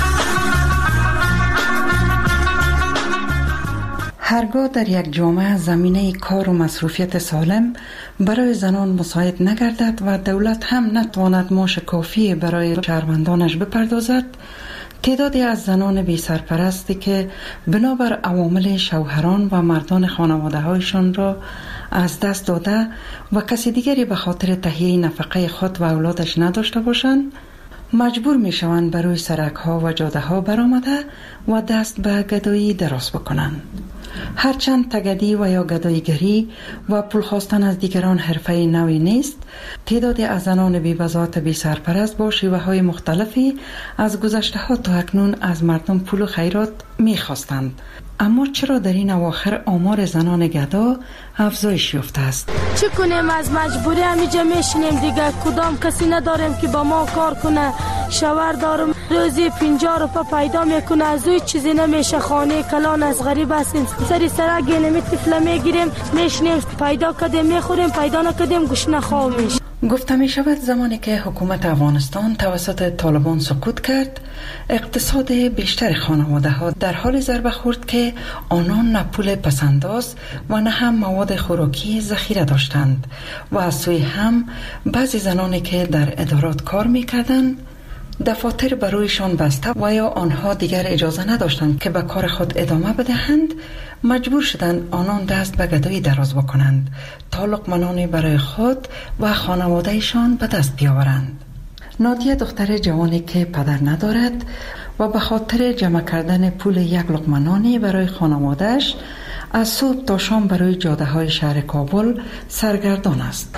هرگاه در یک جامعه زمینه کار و مصروفیت سالم برای زنان مساعد نگردد و دولت هم نتواند معاش کافی برای شهروندانش بپردازد، تعدادی از زنان بی سرپرستی که بنابر عوامل شوهران و مردان خانواده هایشان را از دست داده و کسی دیگری به خاطر تهیه نفقه خود و اولادش نداشته باشند، مجبور می شوند بروی سرک ها و جاده ها برآمده و دست به گدایی دراز بکنند. هرچند تگدی و یا گداییگری و پول خواستن از دیگران حرفه نوی نیست، تعدادی از زنان بی بضاعت بی سرپرست با شیوه های مختلفی از گذشته ها تا اکنون از مردم پول و خیرات می خواستند. اما چرا در این اواخر آمار زنان گدا افزایش یافته است؟ چه کنیم؟ از مجبوری همیجا میشینیم دیگه. کدام کسی نداریم که با ما کار کنه. شوهر دارم روزی پنجاه روپه پیدا میکنه، از اوی چیزی نمیشه. خانه کلان از غریب هستیم، سری سرک گینمی طفله میگیریم میشینیم، پیدا کردیم میخوریم، پیدا نکردیم گوشنه خواه میشه. گفته می شود زمانی که حکومت افغانستان توسط طالبان سقوط کرد، اقتصاد بیشتر خانواده ها در حال ضربه خورد که آنان نه پول پسنداز و نه هم مواد خوراکی ذخیره داشتند و از سوی هم بعضی زنانی که در ادارات کار می کردند دفاتر برویشان بسته و یا آنها دیگر اجازه نداشتند که به کار خود ادامه بدهند، مجبور شدند آنان دست به گدایی دراز بکنند تا لقمه برای خود و خانوادهشان به دست بیاورند. نادیه دختر جوانی که پدر ندارد و به خاطر جمع کردن پول یک لقمه نانی برای خانوادهش از صبح تا شام برای جاده های شهر کابل سرگردان است.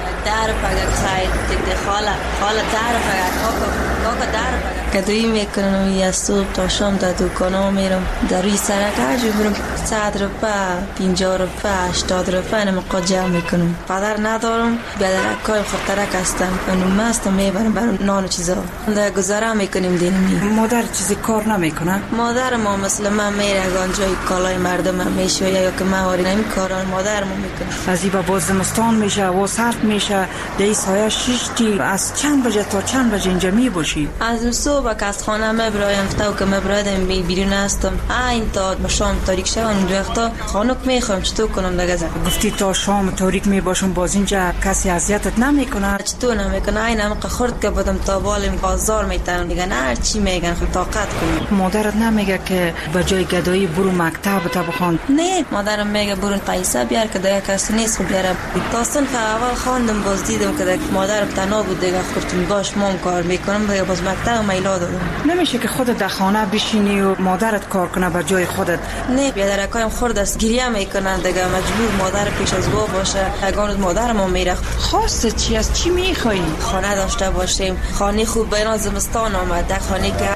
گدایی میکنم یا صبح تا شام در دکانا میرم، در روی سرک هرجو برم صد روپه، پنجاه روپه، هشتاد روپه نمقا جمع میکنم. پدر ندارم، بیادرکای خطرک هستم، اونم هستم میبرم برام نان و چیزا در گذاره میکنیم دینمی. مادر چیزی کار نمیکنه؟ مادر ما مثل من میره گانجای کالای مردم هم میشه یا که مهاری نمی کاران مادر ما میکنه. از این با زمستان میشه و سرد میشه، در سایه شیشتی از چند بجه تا چند بجه اینجا می باشی؟ از صبح که از خانه مبرایم تا که مبرادم بی بیرون هستم این تا شام تاریک شون اون وقتا خانوک میخوام چطور کنم دیگه؟ گفتی تا شام تاریک میباشم باز اینجا کسی اذیتت نمیکنه؟ چطور نمیکنه؟ این هم خورد که بودم تا بالم بازار میتونم دیگه نه هر چی میگن خب طاقت کنم. مادرت نمیگه که به جای گدایی برو مکتب تا بخوان؟ نه، مادرم میگه برو پیسه بیار که دیگه کسی نیست خب بیارم. داستان که اول خواندم باز دیدم که مادرم تنها بود دیگه گفتم باش مام کار میکنم دیگه باز مکتب میلا دادم. نمیشه که خودت در خانه بشینی و مادرت کار کنه به جای خودت؟ نه، بیادرکایم خورد است گریه میکنن دیگه مجبور مادر پیش از با باشه. اگه مادرم میره خواست چی از چی میخوایی؟ خانه داشته باشیم، خانه خوب بین زمستان آمده، خانه که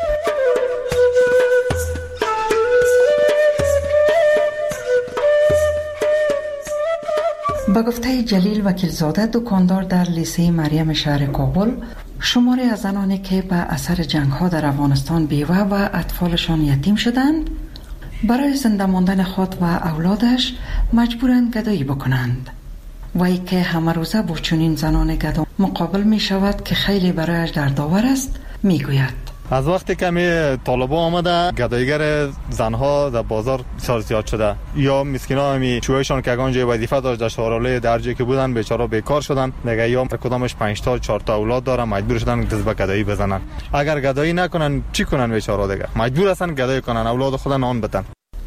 با گفته جلیل وکیلزاده دکاندار در لیسه مریم شهر کابل، شماری از زنانی که به اثر جنگ ها در افغانستان بیوه و اطفالشان یتیم شدند برای زنده ماندن خود و اولادش مجبورند گدایی بکنند و ای که همه روزه با چنین زنان گدا مقابل می شود که خیلی برایش دردآور است، می گوید از وقتی که می طالبان آمده گداییگر زنها در بازار بسیار زیاد شده، یا مسکینا همی چوهایشان که اگانجا وظیفه داشت در شهراله درجه که بودن بیچاره بیکار شدن دیگه، یا کدامش پنج تا چهار تا اولاد دارن مجبور شدن دست به گدایی بزنن. اگر گدایی نکنن چی کنن بیچاره دیگه؟ مجبور هستن گدایی کنن اولاد خود نان بدن.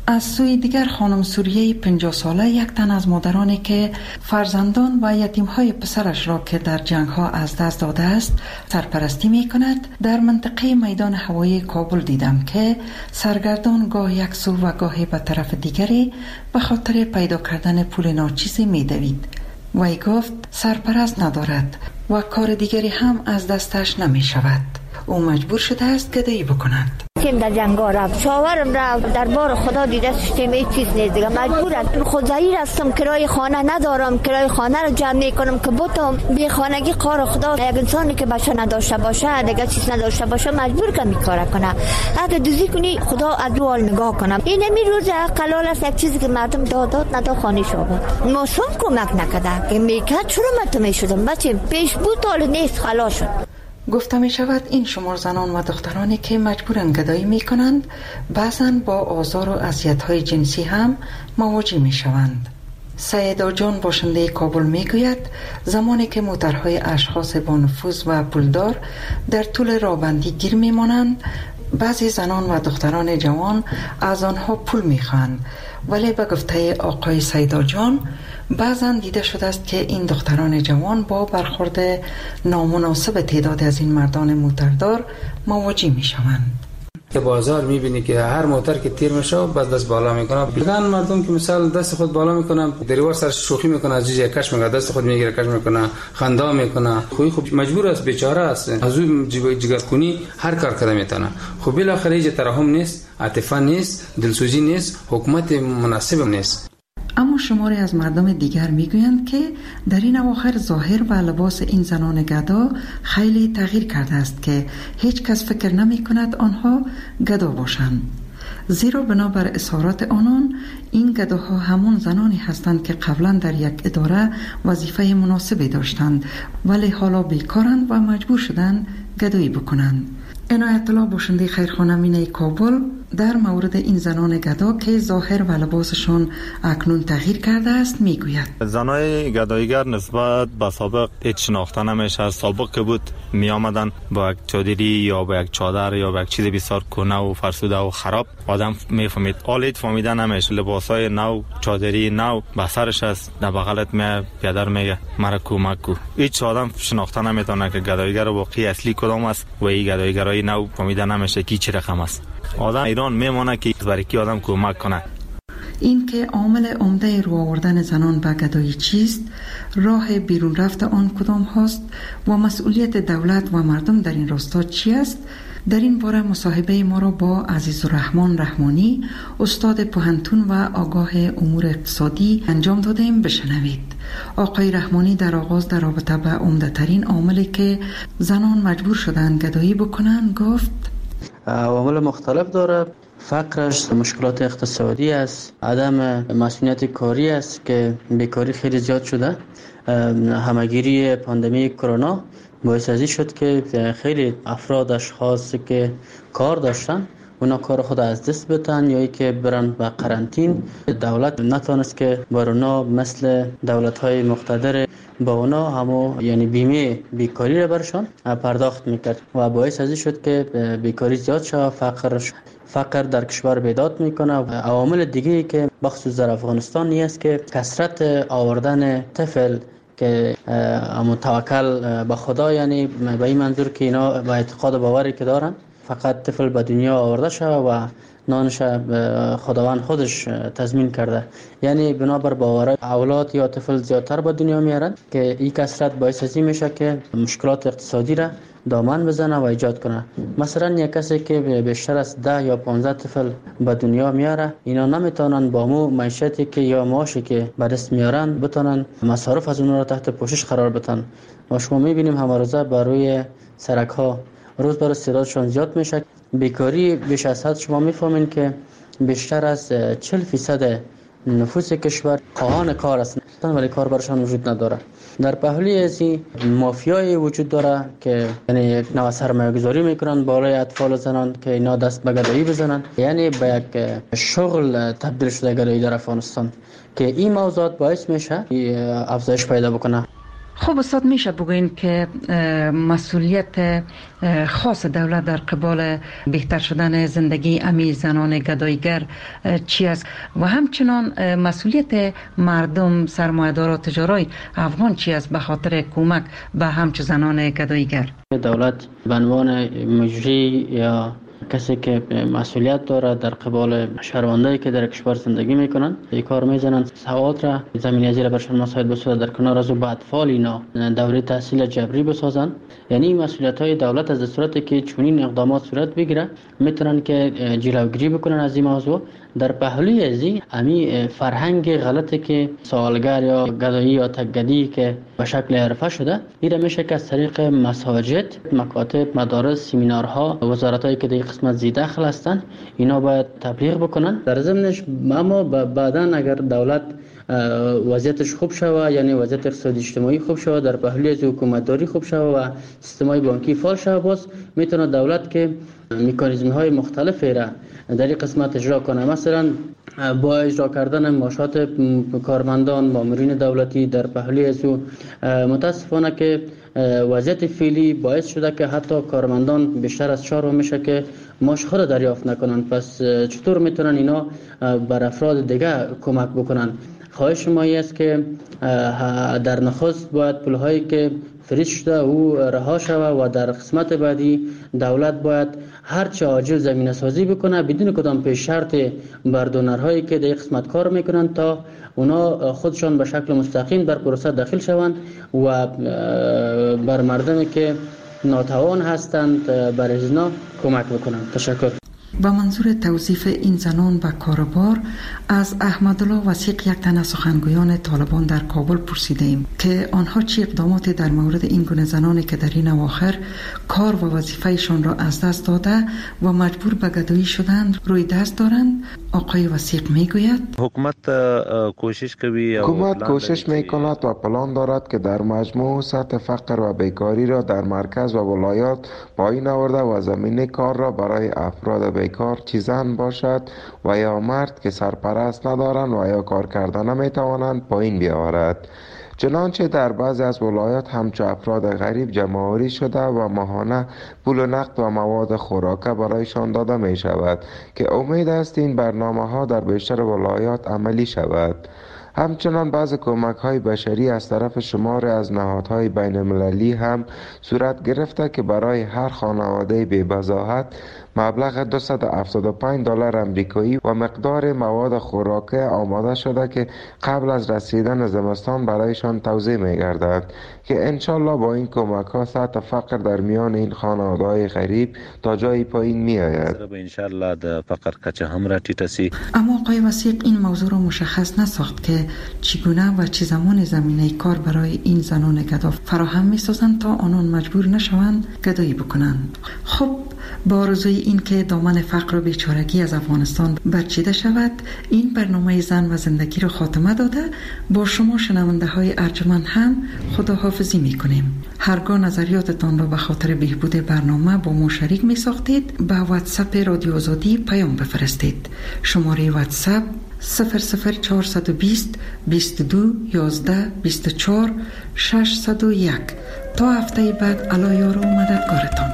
از سوی دیگر خانم سوریه پنجاه ساله یک تن از مادرانی که فرزندان و یتیم‌های پسرش را که در جنگ‌ها از دست داده است سرپرستی می‌کند در منطقه میدان هوایی کابل دیدم که سرگردان گاه یک سو و گاهی به طرف دیگری به خاطر پیدا کردن پول ناچیزی می‌دوید. وی گفت سرپرست ندارد و کار دیگری هم از دستش نمی‌شود. او مجبور شده است گدایی بکند. تیم در جنگا رفت شاورم رفت در بار خدا دیده سیستم هیچ چیز نیست دیگه مجبورم خود ضعیف هستم کرای خانه ندارم کرای خانه رو جمع میکنم که بتم بی خانگی کار خدا یک انسانی که بچه نداشته باشه دیگه چیز نداشته باشه مجبور که میکاره کنه اگه دوزی کنی خدا از دو حال نگاه کنم این می روز قلال است یک چیزی که مردم دادات ندا خانه شود موسم کمک نکرده که میکرد چرا متو میشدم بچه پیش بود حال نیست خلاص شد. گفته می شود این شمار زنان و دخترانی که مجبورن گدایی می کنند بعضاً با آزار و اذیت‌های جنسی هم مواجه می شوند. سیدا جان باشنده کابل می گوید زمانی که موترهای اشخاص با نفوذ و پولدار در طول راهبندی گیر می مانند بعضی زنان و دختران جوان از آنها پول می خواهند ولی به گفته آقای سیدا جان بعضا دیده شده است که این دختران جوان با برخورد نامناسب تعداد از این مردان موتردار مواجه می شوند. که بازار میبینی که هر موتر که تیر میشه باز دست بالا میکنه بگن مردم که مثلا دست خود بالا میکنن دریوار سر شوخی میکنه از جیجه کش میکنه دست خود میگیره کش میکنه خندا میکنه خوی خوب مجبور است بیچاره است از اون جگر کنی هر کار کرده میتونه خب بالاخره هیچ ترحم نیست عاطفه نیست دلسوزی نیست حکومت مناسب نیست. اما شماری از مردم دیگر میگویند که در این اواخر ظاهر و لباس این زنان گدا خیلی تغییر کرده است که هیچ کس فکر نمی کند آنها گدا باشند. زیرا بنابر اظهارات آنان این گداها همون زنانی هستند که قبلا در یک اداره وظیفه مناسبی داشتند ولی حالا بیکارند و مجبور شدند گدایی بکنند. عنایت الله باشنده خیرخانه مینه کابل در مورد این زنان گدا که ظاهر و لباسشون اکنون تغییر کرده است میگوید زنای گدایگر نسبت به سابق هیچ شناخته نمیشه. سابق که بود می آمدن با یک چادری یا با یک چادر یا با یک چیز بسیار کنه و فرسوده و خراب آدم میفهمید. حالا فهمیده نمیشه. لباسای نو چادری نو به سرش است در بغلت می پدر میگه مرا کمک کو. هیچ آدم شناخته نمیتونه که گدایگر واقعی اصلی کدام است و این گدایگرای نو فهمیده نمیشه کی چه رقم است. آدم ایران میمونه که برای کی آدم کمک کنه. این که عامل عمده رو آوردن زنان به گدایی چیست، راه بیرون رفت آن کدام هاست و مسئولیت دولت و مردم در این راستا چی است، در این باره مصاحبه ما را با عزیزالرحمن رحمانی استاد پوهنتون و آگاه امور اقتصادی انجام دادیم. بشنوید. آقای رحمانی در آغاز در رابطه به عمده ترین عاملی که زنان مجبور شدند گدایی بکنند گفت عوامل مختلف داره. فقرش، مشکلات اقتصادی است، عدم مسئولیت کاری است که بیکاری خیلی زیاد شده. همگیری پاندمی کرونا باعث ازی شد که خیلی افراد اشخاص که کار داشتن اونا کار خود از دست بدن یا ای که برن به قرنطین. دولت نتونست که بر اونا مثل دولت‌های مقتدر با اونا همو یعنی بیمه بیکاری را برشان پرداخت میکرد و باعث ازی شد که بیکاری زیاد شد. فقر فقر در کشور بیداد میکنه. عوامل دیگه که بخصوص در افغانستان نیست که کثرت آوردن طفل که متوکل به خدا، یعنی به این منظور که اینا با اعتقاد و باوری که دارن فقط طفل به دنیا آورده شد و نانش خداوند خودش تضمین کرده، یعنی بنابر باور اولاد یا طفل زیادتر به دنیا میارن که این کثرت باعث ازی میشه که مشکلات اقتصادی را دامن بزنه و ایجاد کنه. مثلا یک کسی که بیشتر از ده یا پانزده طفل به دنیا میاره، اینا نمیتونن با مو معیشتی که یا معاشی که به دست میارن بتونن مصارف از اونها را تحت پوشش قرار بدن. و شما میبینیم همه روزه بر روی سرک ها روز بر روز تعدادشون زیاد میشه. بیکاری بیش از حد شما میفهمین که بیشتر از چهل فیصد نفوس کشور خواهان کار هستند ولی کار برشان وجود نداره. در پهلوی از این مافیای وجود داره که یعنی یک نوع سرمایه گذاری میکنن بالای اطفال و زنان که اینا دست به گدایی بزنن، یعنی به یک شغل تبدیل شده گدایی در افغانستان که این موضوعات باعث میشه افزایش پیدا بکنه. خب استاد میشه بگوین که مسئولیت خاص دولت در قبال بهتر شدن زندگی امی زنان گدایگر چی است و همچنان مسئولیت مردم سرمایه‌دار و تجارای افغان چی است به خاطر کمک به همچون زنان گدایگر؟ دولت به عنوان مجری یا کسی که مسئولیت داره در قبال شهروندایی که در کشور زندگی میکنن این کار میزنن سواد را زمینه زیر برشان مساعد بسازن در کنار از او به اطفال اینا دوره تحصیل جبری بسازن. یعنی مسئولیت های دولت از صورتی که چنین اقدامات صورت بگیره میتونن که جلوگیری بکنن از این موضوع. در پهلوی ازی امی فرهنگ غلطی که سوالگر یا گدایی یا تکگدی که به شکل حرفه شده این میشه که از طریق مساجد، مکاتب، مدارس، سمینارها، وزارتایی که در قسمت زی داخل هستن اینا باید تبلیغ بکنن. در ضمنش اما بعداً اگر دولت وضعیتش خوب شوه، یعنی وضعیت اقتصادی اجتماعی خوب شوه، در پهلوی از حکومتداری خوب شوه و سیستم‌های بانکی فعال شوه، باز میتونه دولت که مکانیزم های مختلفی را در این قسمت اجرا کنه. مثلا با اجرا کردن معاشات کارمندان، مامورین دولتی در پهلوی از او متاسفانه که وضعیت فعلی باعث شده که حتی کارمندان بیشتر از چهار میشه که معاش خود دریافت نکنن. پس چطور میتونن اینا بر افراد دیگه کمک بکنن؟ خواهش ما است که در نخست باید پولهایی که فریز شده او رها شوه و در قسمت بعدی دولت باید هرچه عاجل زمینه سازی بکنه بدون کدام پیش شرط بر دونرهایی که در قسمت کار میکنن تا اونا خودشان به شکل مستقیم در پروسه داخل شوند و بر مردمی که ناتوان هستند بر ازنا کمک بکنند. تشکر. با منظور توظیف این زنان به کاربار از احمدالله وثیق یک تن از سخنگویان طالبان در کابل پرسیدیم که آنها چه اقداماتی در مورد این گونه زنانی که در این اواخر کار و وظیفهشان را از دست داده و مجبور به گدایی شدند روی دست دارند. آقای وثیق میگوید حکومت کوشش کوي حکومت کوشش میکند و پلان دارد که در مجموع سطح فقر و بیکاری را در مرکز و ولایات پایین آورده و زمینه کار را برای افراد بیکار چه زن باشد و یا مرد که سرپرست ندارند و یا کار کردن نمیتوانند پایین بیاورد. چنانچه در بعضی از ولایات همچو افراد غریب جمع‌آوری شده و ماهانه پول و نقد و مواد خوراکه برایشان داده می شود که امید است این برنامه ها در بیشتر ولایات عملی شود. همچنان بعض کمک های بشری از طرف شمار از نهادهای بین المللی هم صورت گرفته که برای هر خانواده بی بضاعت مبلغ دویست و هفتاد و پنج دلار امریکایی و مقدار مواد خوراکه آماده شده که قبل از رسیدن زمستان برایشان توزیع می گردد که انشالله با این کمک ها سطح فقر در میان این خانواده های غریب تا جایی پایین می آید. انشالله د فقر کچه هم را ټیټه سي. اما آقای وثیق این موضوع را مشخص نساخت که چگونه و چه زمان زمینه کار برای این زنان گدا فراهم می سازند تا آنان مجبور نشوند گدایی بکنند. خب با آرزوی این که دامن فقر و بیچارگی از افغانستان برچیده شود، این برنامه زن و زندگی را خاتمه داده با شما شنونده های ارجمند هم خداحافظی می کنیم. هرگاه نظریاتتان را به خاطر بهبود برنامه با ما شریک می ساختید به واتساپ رادیو آزادی پیام بفرستید. شماره واتساپ صفر صفر چهارصد و بیست بیست و دو یازده بیست و چهار ششصد و یک. تا هفته بعد الا یار و مددگارتان.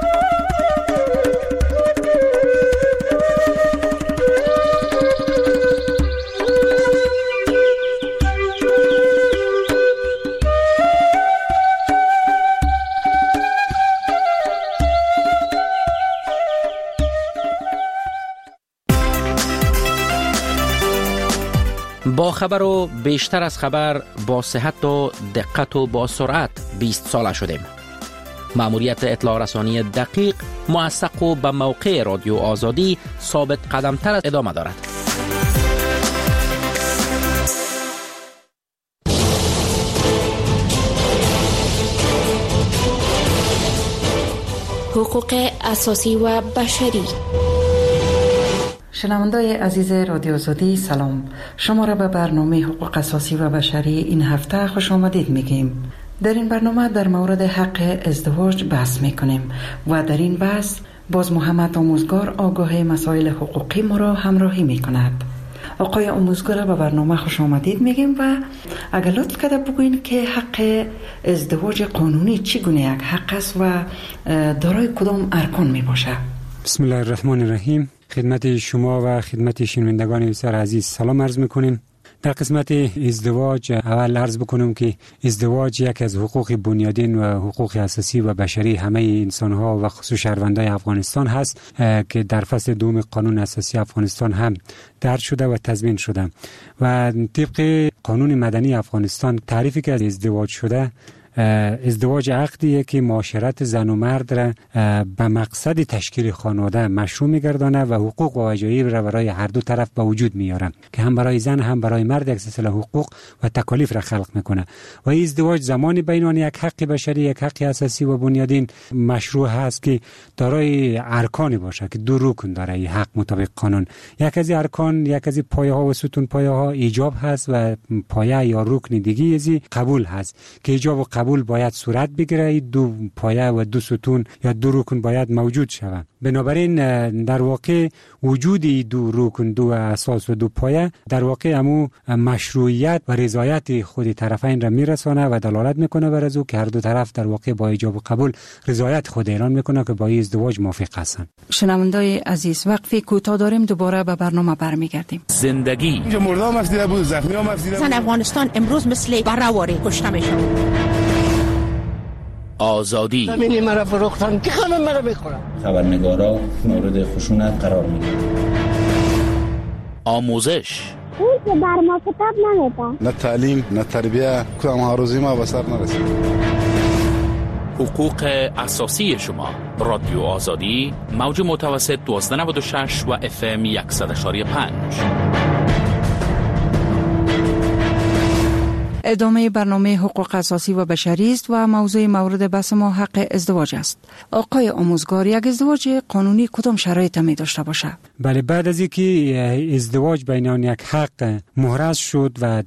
با خبر و بیشتر از خبر با صحت و دقت و با سرعت بیست ساله شدیم. مأموریت اطلاع رسانی دقیق، موثق و به موقع رادیو آزادی ثابت قدمتر از ادامه دارد. حقوق اساسی و بشری. شنوندای عزیز رادیو آزادی سلام، شما را به برنامه حقوق اساسی و بشری این هفته خوش آمدید میگیم. در این برنامه در مورد حق ازدواج بحث میکنیم و در این بحث باز محمد آموزگار آگاه مسائل حقوقی ما را همراهی میکند. آقای آموزگار به برنامه خوش آمدید میگیم و اگر لطف کرده بگوین که حق ازدواج قانونی چگونه یک حق است و دارای کدام ارکان می باشه؟ بسم الله الرحمن الرحیم. خدمت شما و خدمت شنوندگان بسیار عزیز سلام عرض میکنیم. در قسمت ازدواج اول عرض بکنم که ازدواج یک از حقوق بنیادین و حقوق اساسی و بشری همه انسان‌ها و خصوص شهروندان افغانستان هست که در فصل دوم قانون اساسی افغانستان هم درج شده و تضمین شده و طبق قانون مدنی افغانستان تعریفی که از ازدواج شده، ازدواج عقدیه که معاشرت زن و مرد را به مقصد تشکیل خانواده مشروع می‌گردانه و حقوق و وجایب را برای هر دو طرف به وجود میاره که هم برای زن هم برای مرد یک سلسله حقوق و تکالیف را خلق میکنه و این ازدواج زمانی بین آن یک حق بشری، یک حق اساسی و بنیادین مشروع هست که دارای ارکانی باشه که دو رکن داره این حق مطابق قانون. یک از ارکان، یک از پایه ها و ستون پایه ها ایجاب هست و پایه یا رکن دیگه ازی قبول هست که ایجاب و قبول باید صورت بگیره. دو پایه و دو ستون یا دو رکن باید موجود شود. بنابراین در واقع وجود دو رکن، دو اساس و دو پایه در واقع همو مشروعیت و رضایت خود طرفین را میرسانه و دلالت میکنه بر از او که هر دو طرف در واقع با ایجاب و قبول رضایت خود اعلان میکنه که با این ازدواج موافق هستند. شنوندای عزیز، وقفی کوتاه داریم، دوباره به برنامه برمیگردیم. زندگی اینجا مردم افزیده بود، زخمی هم افزیده بود. زن افغانستان امروز مثل برآوری کشته میشه. آزادی زمینی مرا فروختن که خانم مرا میخورن. خبرنگارا مورد خشونت قرار میگیرن. آموزش اون که بر ما کتاب نمیده. نه تعلیم نه تربیه، کدام هاروزی ما به سر نرسید. حقوق اساسی شما. رادیو آزادی، موج متوسط دوازده نود و شش و اف ام صد و پنج. ادامه برنامه حقوق اساسی و بشری است و موضوع مورد بحث ما حق ازدواج است. آقای آموزگار، یک ازدواج قانونی کدام شرایط می داشته باشه؟ بله، بعد از اینکه ازدواج بین آن یک حق محرز شد و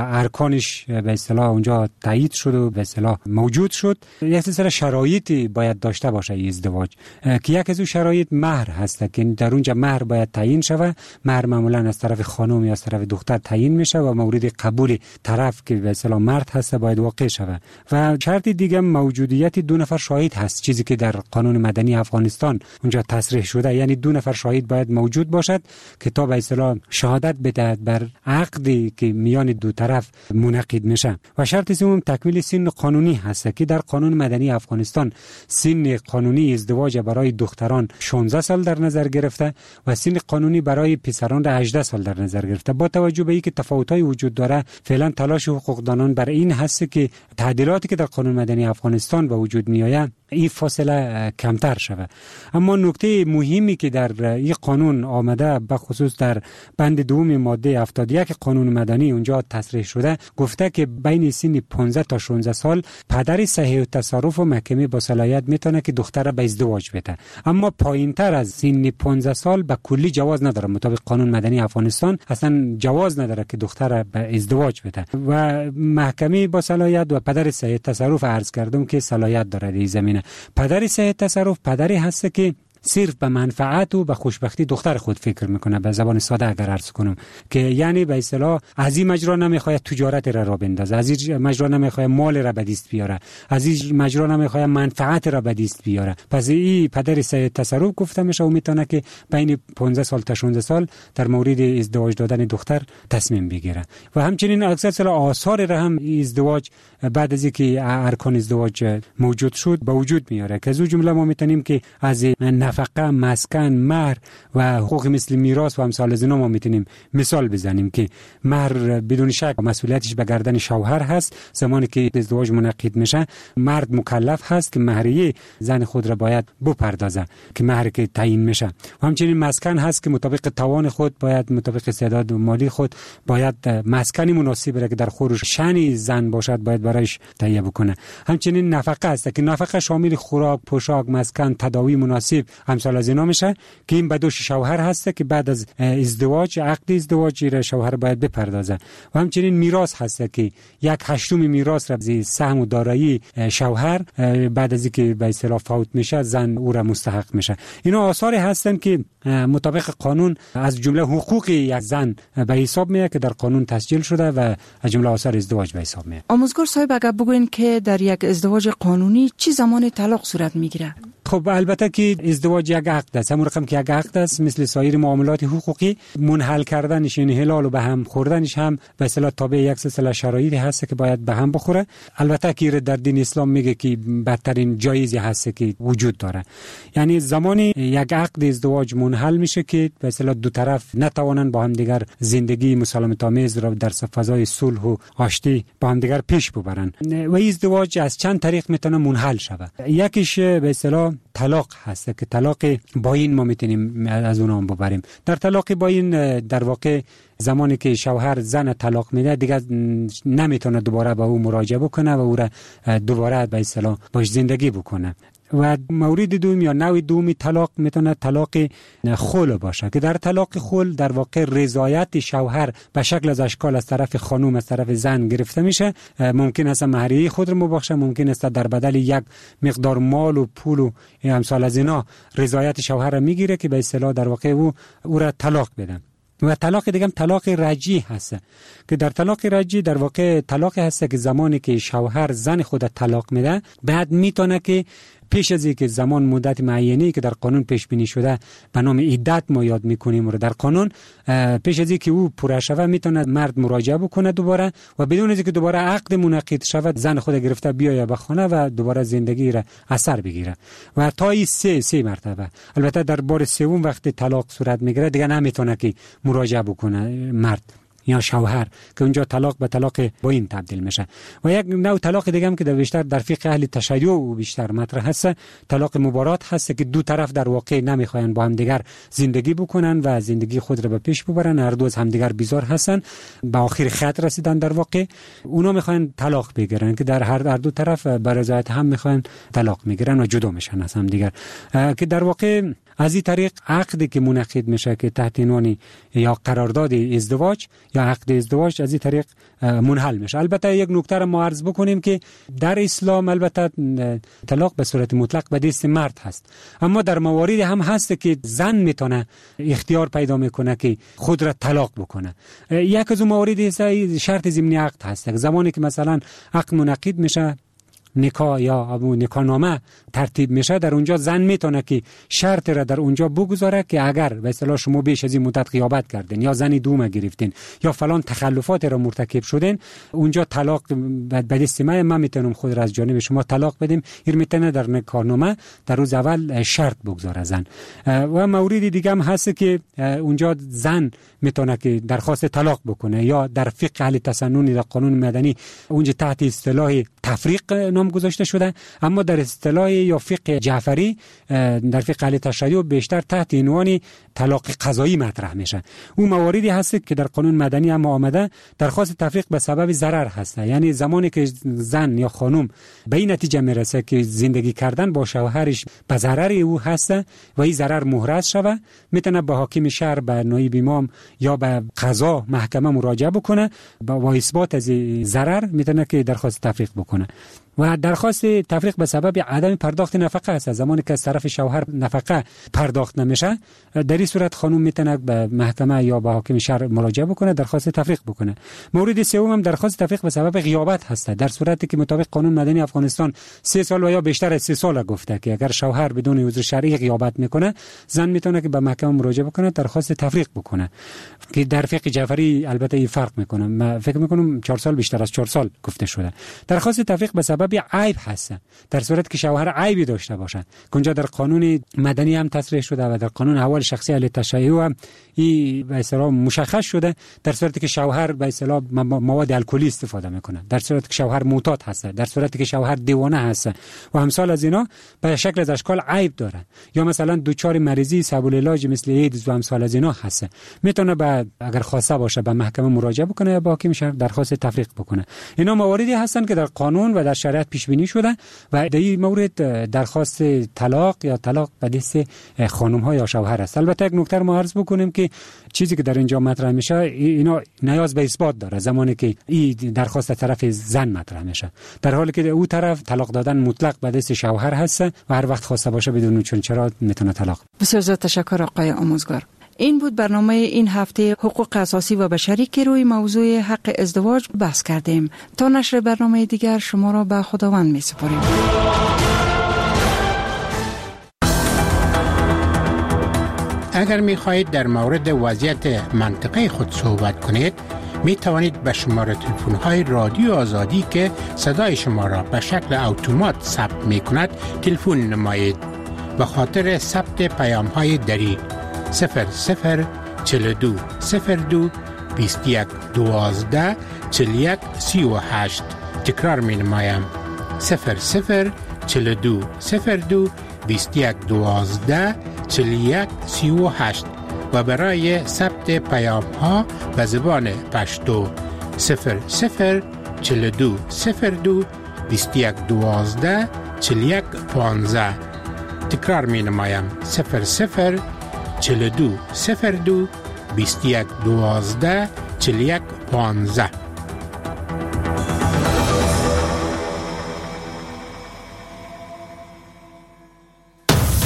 ارکانش به اصطلاح اونجا تایید شد و به اصطلاح موجود شد، یک سری شرایطی باید داشته باشه این ازدواج که یک از اون شرایط مهر هست که در اونجا مهر باید تعیین شود. مهر معمولا از طرف خانم یا از طرف دختر تعیین میشه و مورد قبول طرف که به اصطلاح مرد هست باید واقع شود. و شرط دیگه موجودیت دو نفر شاهد هست، چیزی که در قانون مدنی افغانستان اونجا تصریح شده، یعنی دو نفر شاهد باید موجود باشد که تا به اصطلاح شهادت بدهد بر عقدی که میان دو طرف منعقد میشه. و شرط سوم تکمیل سن قانونی هست که در قانون مدنی افغانستان سن قانونی ازدواج برای دختران شانزده سال در نظر گرفته و سن قانونی برای پسران را هجده سال در نظر گرفته. با توجه به اینکه تفاوت‌های وجود داره، فعلا تلاش حقوقدانان بر این هست که تعدیلاتی که در قانون مدنی افغانستان به وجود میآید این فاصله کمتر شود. اما نکته مهمی که در این قانون آمده، به خصوص در بند دوم ماده هفتاد و یک قانون مدنی اونجا تصریح شده، گفته که بین سن پانزده تا شانزده سال پدر صحیح التصرف و محکمه با صلاحیت میتونه که دختر را به ازدواج بده. اما پایینتر از سن پانزده سال به کلی جواز نداره. مطابق قانون مدنی افغانستان اصلا جواز نداره که دختر را به ازدواج بده و محکمه با صلاحیت و پدر صحیح التصرف عرض کردم که صلاحیت داره در این زمینه. پدر صحیح التصرف پدری هست که صرف به منفعت و به خوشبختی دختر خود فکر میکنه. به زبان ساده اگر عرض کنم که یعنی به اصطلاح از این مجرا نمیخواد تجارت را را بندازه، از این مجرا نمیخواد مال را به دست بیاره، از این مجرا نمیخواد منفعت را به دست بیاره. پس این پدر صحیح التصرف گفته میشه و میتونه که بین پانزده سال تا شانزده سال در مورد ازدواج دادن دختر تصمیم بگیره. و همچنین اکثر آثار را هم ازدواج بعد از اینکه ارکان ازدواج موجود شد به وجود میاره که از اون جمله ما میتونیم که از نفقه، مسکن، مهر و حقوق مثل میراث و امثال از اینا ما میتونیم مثال بزنیم که مهر بدون شک مسئولیتش به گردن شوهر هست. زمانی که ازدواج منعقد میشه مرد مکلف هست که مهریه زن خود را باید بپردازه که مهر که تعیین میشه. و همچنین مسکن هست که مطابق توان خود باید مطابق استعداد مالی خود باید مسکنی مناسب را که در خورش شأن زن باشد باید برایش تهیه بکنه. همچنین نفقه هست که نفقه شامل خوراک، پوشاک، مسکن، تداوی مناسب امثال از اینا میشه که این بدوش شوهر هست که بعد از ازدواج عقد ازدواج را شوهر باید بپردازه. و همچنین میراث هست که یک هشتم میراث را زی سهم و دارایی شوهر بعد از اینکه به اصطلاح فوت میشه زن او را مستحق میشه. اینا آثاری هستن که مطابق قانون از جمله حقوق یک زن به حساب میاد که در قانون تسجیل شده و از جمله آثار ازدواج به حساب میاد. آموزگار صاحب اگر بگوین که در یک ازدواج قانونی چی زمان طلاق صورت میگیره؟ خب البته که ازدواج یک عقد است، همون رقم که یک عقد است مثل سایر معاملات حقوقی منحل کردنش یعنی حلال و به هم خوردنش هم به اصطلاح تابع یک سلسله شرایطی هست که باید به هم بخوره. البته که در دین اسلام میگه که بدترین جایزی هست که وجود داره، یعنی زمانی یک عقد ازدواج منحل میشه که به اصطلاح دو طرف نتوانن با هم دیگر زندگی مسالمت آمیز را در فضای صلح و آشتی با هم دیگر پیش ببرن. و ازدواج از چند طریق میتونه منحل شود. یکیش به اصطلاح طلاق هست که طلاق باین ما میتونیم از اون هم ببریم. در طلاق باین در واقع زمانی که شوهر زن طلاق میده دیگه نمیتونه دوباره به او مراجعه بکنه و او را دوباره به اصطلاح باش زندگی بکنه. و مورد دوم یا نوع دومی طلاق میتونه طلاق خلع باشه که در طلاق خلع در واقع رضایت شوهر به شکل از اشکال از طرف خانم از طرف زن گرفته میشه. ممکن است مهریه خود رو مبخشه، ممکن است در بدل یک مقدار مال و پول و امثال از اینا رضایت شوهر را میگیره که به اصطلاح در واقع او او را طلاق بده. و طلاق دیگه هم طلاق رجعی هست که در طلاق رجعی در واقع طلاق هست که زمانی که شوهر زن خود طلاق میده بعد میتونه که پیش از اینکه زمان مدت معینی که در قانون پیش بینی شده به نام عدت ما یاد میکنیم رو در قانون، پیش از اینکه او پوره شود میتونه مرد مراجعه بکنه دوباره و بدون از اینکه دوباره عقد منعقد شود زن خود گرفته بیاید به خانه و دوباره زندگی را اثر بگیره و تا این سه سه مرتبه. البته در بار سوم وقتی طلاق صورت میگیره دیگه نمیتونه که مراجعه بکنه مرد یا شوهر که اونجا طلاق به طلاق باین تبدیل میشه. و یک نوع طلاق دیگه هم که در بیشتر در فقه اهل تشیع و بیشتر مطرح هست طلاق مبارات هست که دو طرف در واقع نمیخواین با هم دیگر زندگی بکنن و زندگی خود را به پیش ببرن، هر دو از هم دیگر بیزار هستن، به آخر خط رسیدن در واقع اونا میخواین طلاق بگیرن که در هر در دو طرف به رضایت هم میخواین طلاق میگیرن و جدا میشن از هم دیگر. که در واقع از این طریق عقدی که منعقد میشه که تحت عنوان یا قرارداد ازدواج یا عقد ازدواج از این طریق منحل میشه. البته یک نکته را ما عرض بکنیم که در اسلام البته طلاق به صورت مطلق به دست مرد هست، اما در مواردی هم هست که زن میتونه اختیار پیدا میکنه که خود را طلاق بکنه. یک از اون مواردی شرط ضمنی عقد هست. زمانی که مثلا عقد منعقد میشه نکاح یا ابو نکاح نامه ترتیب میشه در اونجا زن میتونه که شرط را در اونجا بگذاره که اگر به اصطلاح شما بیش از این مدت غیابت کردین یا زنی دوم گرفتین یا فلان تخلفات را مرتکب شدین اونجا طلاق به دست من من میتونم خود را از جانب شما طلاق بدیم. این میتونه در نکاح نامه در روز اول شرط بگذاره زن. و موردی دیگه هم هست که اونجا زن میتونه که درخواست طلاق بکنه یا در فقه اهل تسنن در قانون مدنی اونجا تحت اصطلاح تفریق نام گذاشته شده، اما در اصطلاح یا فقه جعفری در فقه اهل تشیع بیشتر تحت عنوان طلاق قضایی مطرح میشه. اون مواردی هست که در قانون مدنی هم آمده درخواست تفریق به سبب ضرر هست، یعنی زمانی که زن یا خانم به این نتیجه میرسه که زندگی کردن با شوهرش به ضرر او هست و این ضرر محرز شوه میتونه به حاکم شهر به نایب امام یا به قضا محکمه مراجعه بکنه با اثبات از ضرر میتونه که درخواست تفریق بکنه. و درخواست تفریق به سبب عدم پرداخت نفقه است. زمانی که از طرف شوهر نفقه پرداخت نمیشه در این صورت خانم میتونه به محکمه یا به حاکم شهر مراجعه بکنه درخواست تفریق بکنه. مورد سوم هم درخواست تفریق به سبب غیابت هست، در صورتی که مطابق قانون مدنی افغانستان سه سال و یا بیشتر از سه سال گفته که اگر شوهر بدون عذر شرعی غیابت میکنه زن میتونه که به محکمه مراجعه بکنه درخواست تفریق بکنه که در فقه جعفری البته این فرق میکنه. من فکر میکنم چهار سال بیشتر از چهار سال گفته شده. درخواست تفریق به سبب عیب هست، در صورتی که شوهر عیبی داشته باشد که اونجا در قانون مدنی هم تصریح شده و در قانون احوال شخصی اهل تشیع هم این به اصطلاح مشخص شده. در صورتی که شوهر به اصطلاح مواد الکلی استفاده میکنه، در صورتی که شوهر معتاد هست، در صورتی که شوهر دیوانه هست و امثال از اینا به شکل از اشکال عیب داره یا مثلا دچار مریضی صعب العلاج مثل ایدز و امثال از اینا هست، میتونه به اگر خواسته باشه به محکمه مراجعه بکنه یا با حاکم شهر درخواست تفریق بکنه. اینا مواردی هستن که در قانون و در شرع شرایط پیش بینی شده و در این مورد درخواست طلاق یا طلاق به دست خانم ها یا شوهر است. البته یک نکته ما عرض بکنیم که چیزی که در اینجا مطرح میشه اینا نیاز به اثبات داره زمانی که این درخواست طرف زن مطرح میشه، در حالی که او طرف طلاق دادن مطلق به دست شوهر هست و هر وقت خواسته باشه بدون چون چرا میتونه طلاق. بسیار زیاد تشکر آقای آموزگار. این بود برنامه این هفته حقوق اساسی و بشری که روی موضوع حق ازدواج بحث کردیم. تا نشر برنامه دیگر شما را به خداوند میسپاریم. اگر می خواهید در مورد وضعیت منطقه خود صحبت کنید، می توانید به شماره تلفن های رادیو آزادی که صدای شما را به شکل اتومات ثبت می کند تلفن نمایید. به خاطر ثبت پیام های دری صفر صفر چهل و دو صفر دو بیست و یک دوازده چهل و یک سی و هشت تکرار می نمایم صفر صفر چهل و دو صفر دو بیست و یک دوازده چهل و یک سی و هشت و برای ثبت پیام ها به زبان پشتو صفر صفر چهل و دو صفر دو بیست و یک دوازده چهل و یک پانزده تکرار می نمایم صفر صفر چهل و دو صفر دو بیست و یک دوازده چهل و یک پانزده.